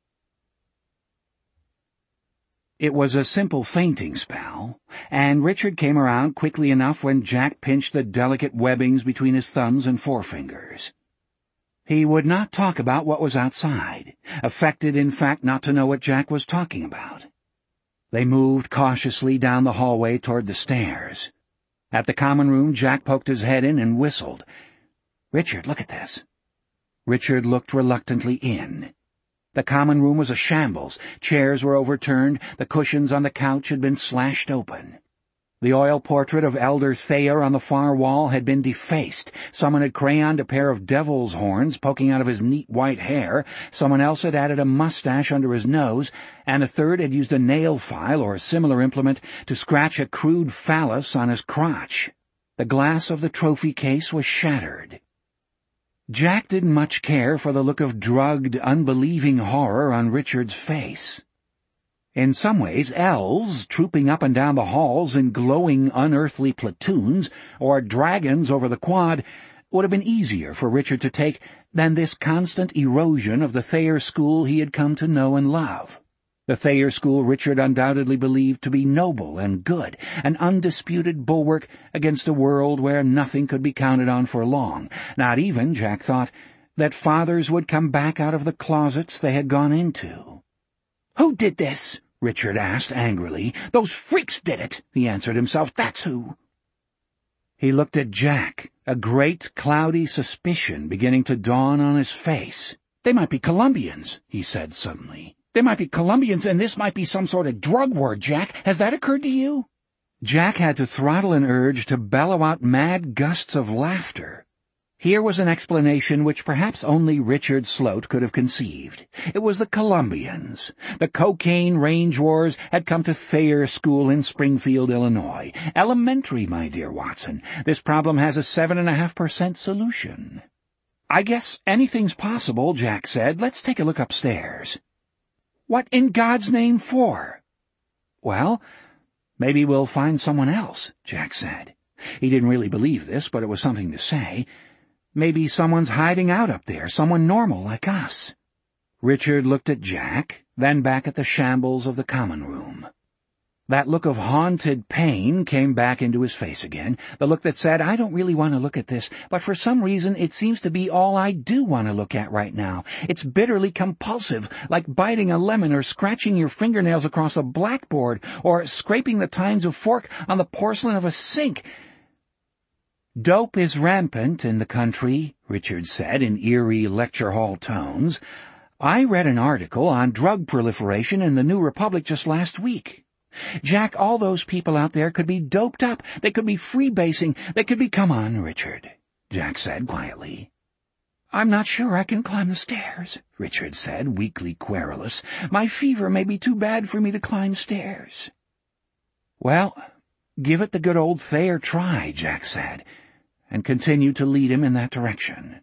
It was a simple fainting spell, and Richard came around quickly enough when Jack pinched the delicate webbings between his thumbs and forefingers. He would not talk about what was outside, affected in fact not to know what Jack was talking about. They moved cautiously down the hallway toward the stairs. At the common room, Jack poked his head in and whistled. "Richard, look at this." Richard looked reluctantly in. The common room was a shambles. Chairs were overturned, the cushions on the couch had been slashed open. The oil portrait of Elder Thayer on the far wall had been defaced. Someone had crayoned a pair of devil's horns poking out of his neat white hair, someone else had added a mustache under his nose, and a third had used a nail file or a similar implement to scratch a crude phallus on his crotch. The glass of the trophy case was shattered. Jack didn't much care for the look of drugged, unbelieving horror on Richard's face. In some ways, elves trooping up and down the halls in glowing, unearthly platoons, or dragons over the quad, would have been easier for Richard to take than this constant erosion of the Thayer school he had come to know and love. The Thayer school Richard undoubtedly believed to be noble and good, an undisputed bulwark against a world where nothing could be counted on for long, not even, Jack thought, that fathers would come back out of the closets they had gone into. "Who did this?" Richard asked angrily. "Those freaks did it," he answered himself. "That's who." He looked at Jack, a great cloudy suspicion beginning to dawn on his face. "They might be Colombians," he said suddenly. "They might be Colombians, and this might be some sort of drug war, Jack. Has that occurred to you?" Jack had to throttle an urge to bellow out mad gusts of laughter. Here was an explanation which perhaps only Richard Sloat could have conceived. It was the Colombians. The cocaine range wars had come to Thayer School in Springfield, Illinois. Elementary, my dear Watson. This problem has a 7.5% solution. "I guess anything's possible," Jack said. "Let's take a look upstairs." "What in God's name for?" "Well, maybe we'll find someone else," Jack said. He didn't really believe this, but it was something to say. "Maybe someone's hiding out up there, someone normal like us." Richard looked at Jack, then back at the shambles of the common room. That look of haunted pain came back into his face again, the look that said, "I don't really want to look at this, but for some reason it seems to be all I do want to look at right now. It's bitterly compulsive, like biting a lemon or scratching your fingernails across a blackboard or scraping the tines of fork on the porcelain of a sink." "Dope is rampant in the country," Richard said in eerie lecture hall tones. "I read an article on drug proliferation in the New Republic just last week. Jack, all those people out there could be doped up. They could be freebasing. They could be—" "Come on, Richard," Jack said quietly. "I'm not sure I can climb the stairs," Richard said, weakly querulous. "My fever may be too bad for me to climb stairs." "Well, give it the good old Thayer try," Jack said, and continued to lead him in that direction.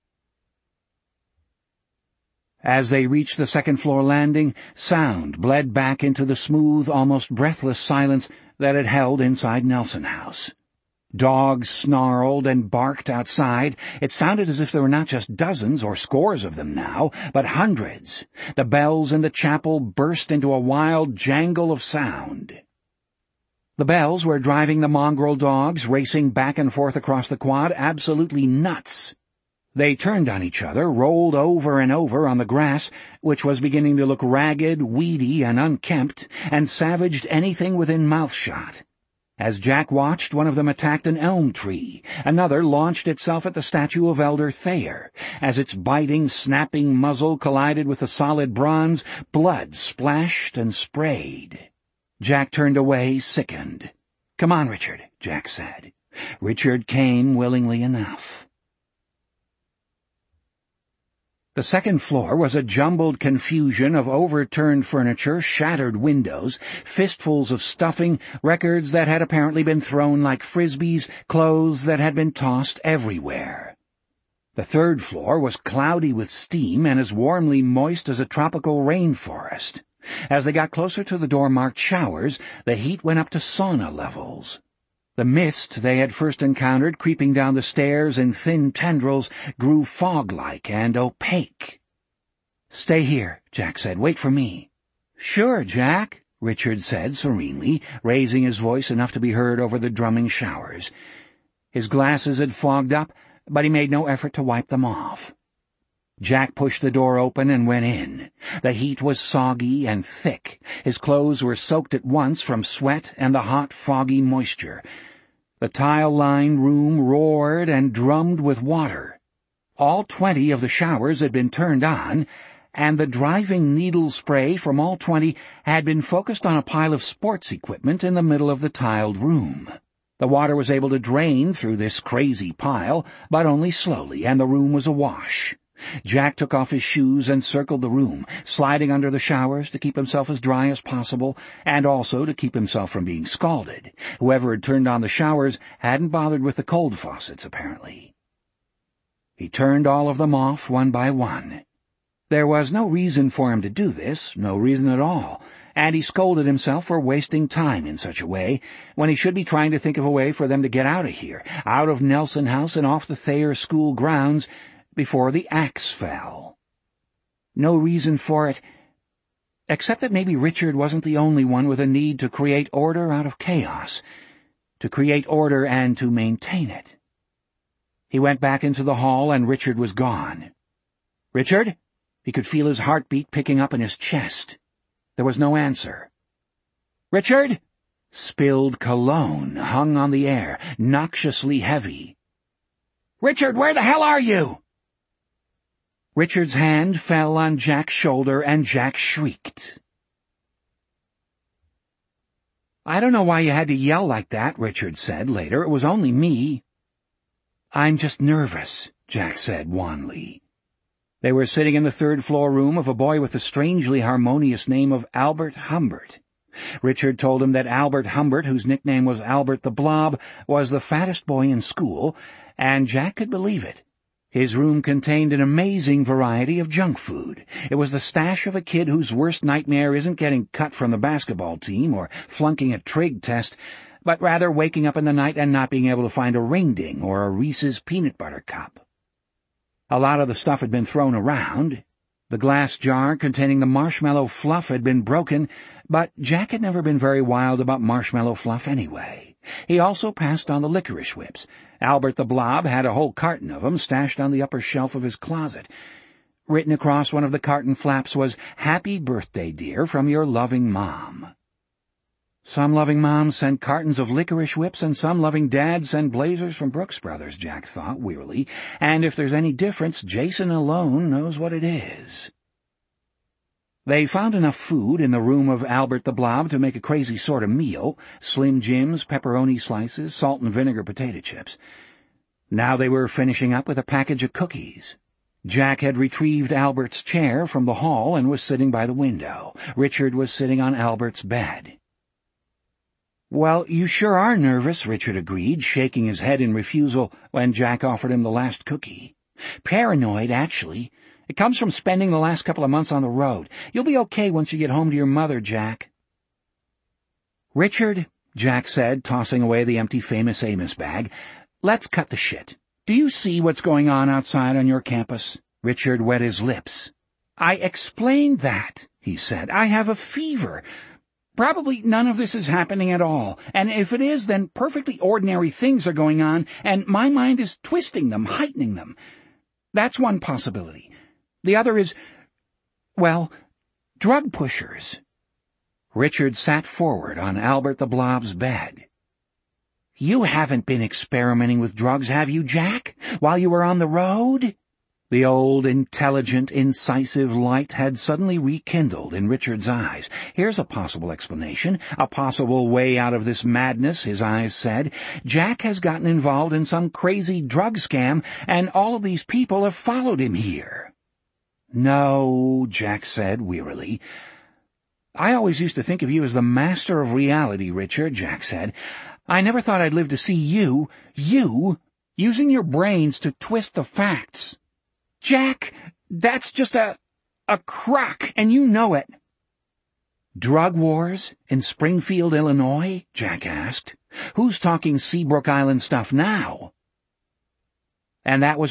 As they reached the second-floor landing, sound bled back into the smooth, almost breathless silence that had held inside Nelson House. Dogs snarled and barked outside. It sounded as if there were not just dozens or scores of them now, but hundreds. The bells in the chapel burst into a wild jangle of sound. The bells were driving the mongrel dogs racing back and forth across the quad absolutely nuts. They turned on each other, rolled over and over on the grass, which was beginning to look ragged, weedy, and unkempt, and savaged anything within mouth-shot. As Jack watched, one of them attacked an elm tree. Another launched itself at the statue of Elder Thayer. As its biting, snapping muzzle collided with the solid bronze, blood splashed and sprayed. Jack turned away, sickened. "Come on, Richard," Jack said. Richard came willingly enough. The second floor was a jumbled confusion of overturned furniture, shattered windows, fistfuls of stuffing, records that had apparently been thrown like frisbees, clothes that had been tossed everywhere. The third floor was cloudy with steam and as warmly moist as a tropical rainforest. As they got closer to the door marked showers, the heat went up to sauna levels. The mist they had first encountered creeping down the stairs in thin tendrils grew fog-like and opaque. "Stay here," Jack said. "Wait for me." "Sure, Jack," Richard said serenely, raising his voice enough to be heard over the drumming showers. His glasses had fogged up, but he made no effort to wipe them off. Jack pushed the door open and went in. The heat was soggy and thick. His clothes were soaked at once from sweat and the hot, foggy moisture. The tile-lined room roared and drummed with water. All 20 of the showers had been turned on, and the driving needle spray from all 20 had been focused on a pile of sports equipment in the middle of the tiled room. The water was able to drain through this crazy pile, but only slowly, and the room was awash. Jack took off his shoes and circled the room, sliding under the showers to keep himself as dry as possible, and also to keep himself from being scalded. Whoever had turned on the showers hadn't bothered with the cold faucets, apparently. He turned all of them off one by one. There was no reason for him to do this, no reason at all, and he scolded himself for wasting time in such a way, when he should be trying to think of a way for them to get out of here, out of Nelson House and off the Thayer School grounds, before the axe fell. No reason for it, except that maybe Richard wasn't the only one with a need to create order out of chaos, to create order and to maintain it. He went back into the hall, and Richard was gone. "Richard?" He could feel his heartbeat picking up in his chest. There was no answer. "Richard?" Spilled cologne hung on the air, noxiously heavy. "Richard, where the hell are you?" Richard's hand fell on Jack's shoulder, and Jack shrieked. "I don't know why you had to yell like that," Richard said later. "It was only me." "I'm just nervous," Jack said wanly. They were sitting in the third-floor room of a boy with the strangely harmonious name of Albert Humbert. Richard told him that Albert Humbert, whose nickname was Albert the Blob, was the fattest boy in school, and Jack could believe it. His room contained an amazing variety of junk food. It was the stash of a kid whose worst nightmare isn't getting cut from the basketball team or flunking a trig test, but rather waking up in the night and not being able to find a ring ding or a Reese's peanut butter cup. A lot of the stuff had been thrown around. The glass jar containing the marshmallow fluff had been broken, but Jack had never been very wild about marshmallow fluff anyway. He also passed on the licorice whips. Albert the Blob had a whole carton of them stashed on the upper shelf of his closet. Written across one of the carton flaps was, "Happy birthday, dear, from your loving mom." Some loving moms sent cartons of licorice whips, and some loving dads send blazers from Brooks Brothers, Jack thought wearily, and if there's any difference, Jason alone knows what it is. They found enough food in the room of Albert the Blob to make a crazy sort of meal: Slim Jims, pepperoni slices, salt and vinegar potato chips. Now they were finishing up with a package of cookies. Jack had retrieved Albert's chair from the hall and was sitting by the window. Richard was sitting on Albert's bed. "Well, you sure are nervous," Richard agreed, shaking his head in refusal when Jack offered him the last cookie. "Paranoid, actually. It comes from spending the last couple of months on the road. You'll be okay once you get home to your mother, Jack." "Richard," Jack said, tossing away the empty Famous Amos bag, "let's cut the shit. Do you see what's going on outside on your campus?" Richard wet his lips. "I explained that," he said. "I have a fever. Probably none of this is happening at all, and if it is, then perfectly ordinary things are going on, and my mind is twisting them, heightening them. That's one possibility. The other is, well, drug pushers." Richard sat forward on Albert the Blob's bed. You haven't been experimenting with drugs, have you, Jack, while you were on the road?" The old, intelligent, incisive light had suddenly rekindled in Richard's eyes. "Here's a possible explanation, a possible way out of this madness," his eyes said. "Jack has gotten involved in some crazy drug scam, and all of these people have followed him here." "No," Jack said wearily. "I always used to think of you as the master of reality, Richard," Jack said. "I never thought I'd live to see you, using your brains to twist the facts. Jack, that's just a crock, and you know it." "Drug wars in Springfield, Illinois?" Jack asked. "Who's talking Seabrook Island stuff now?" And that was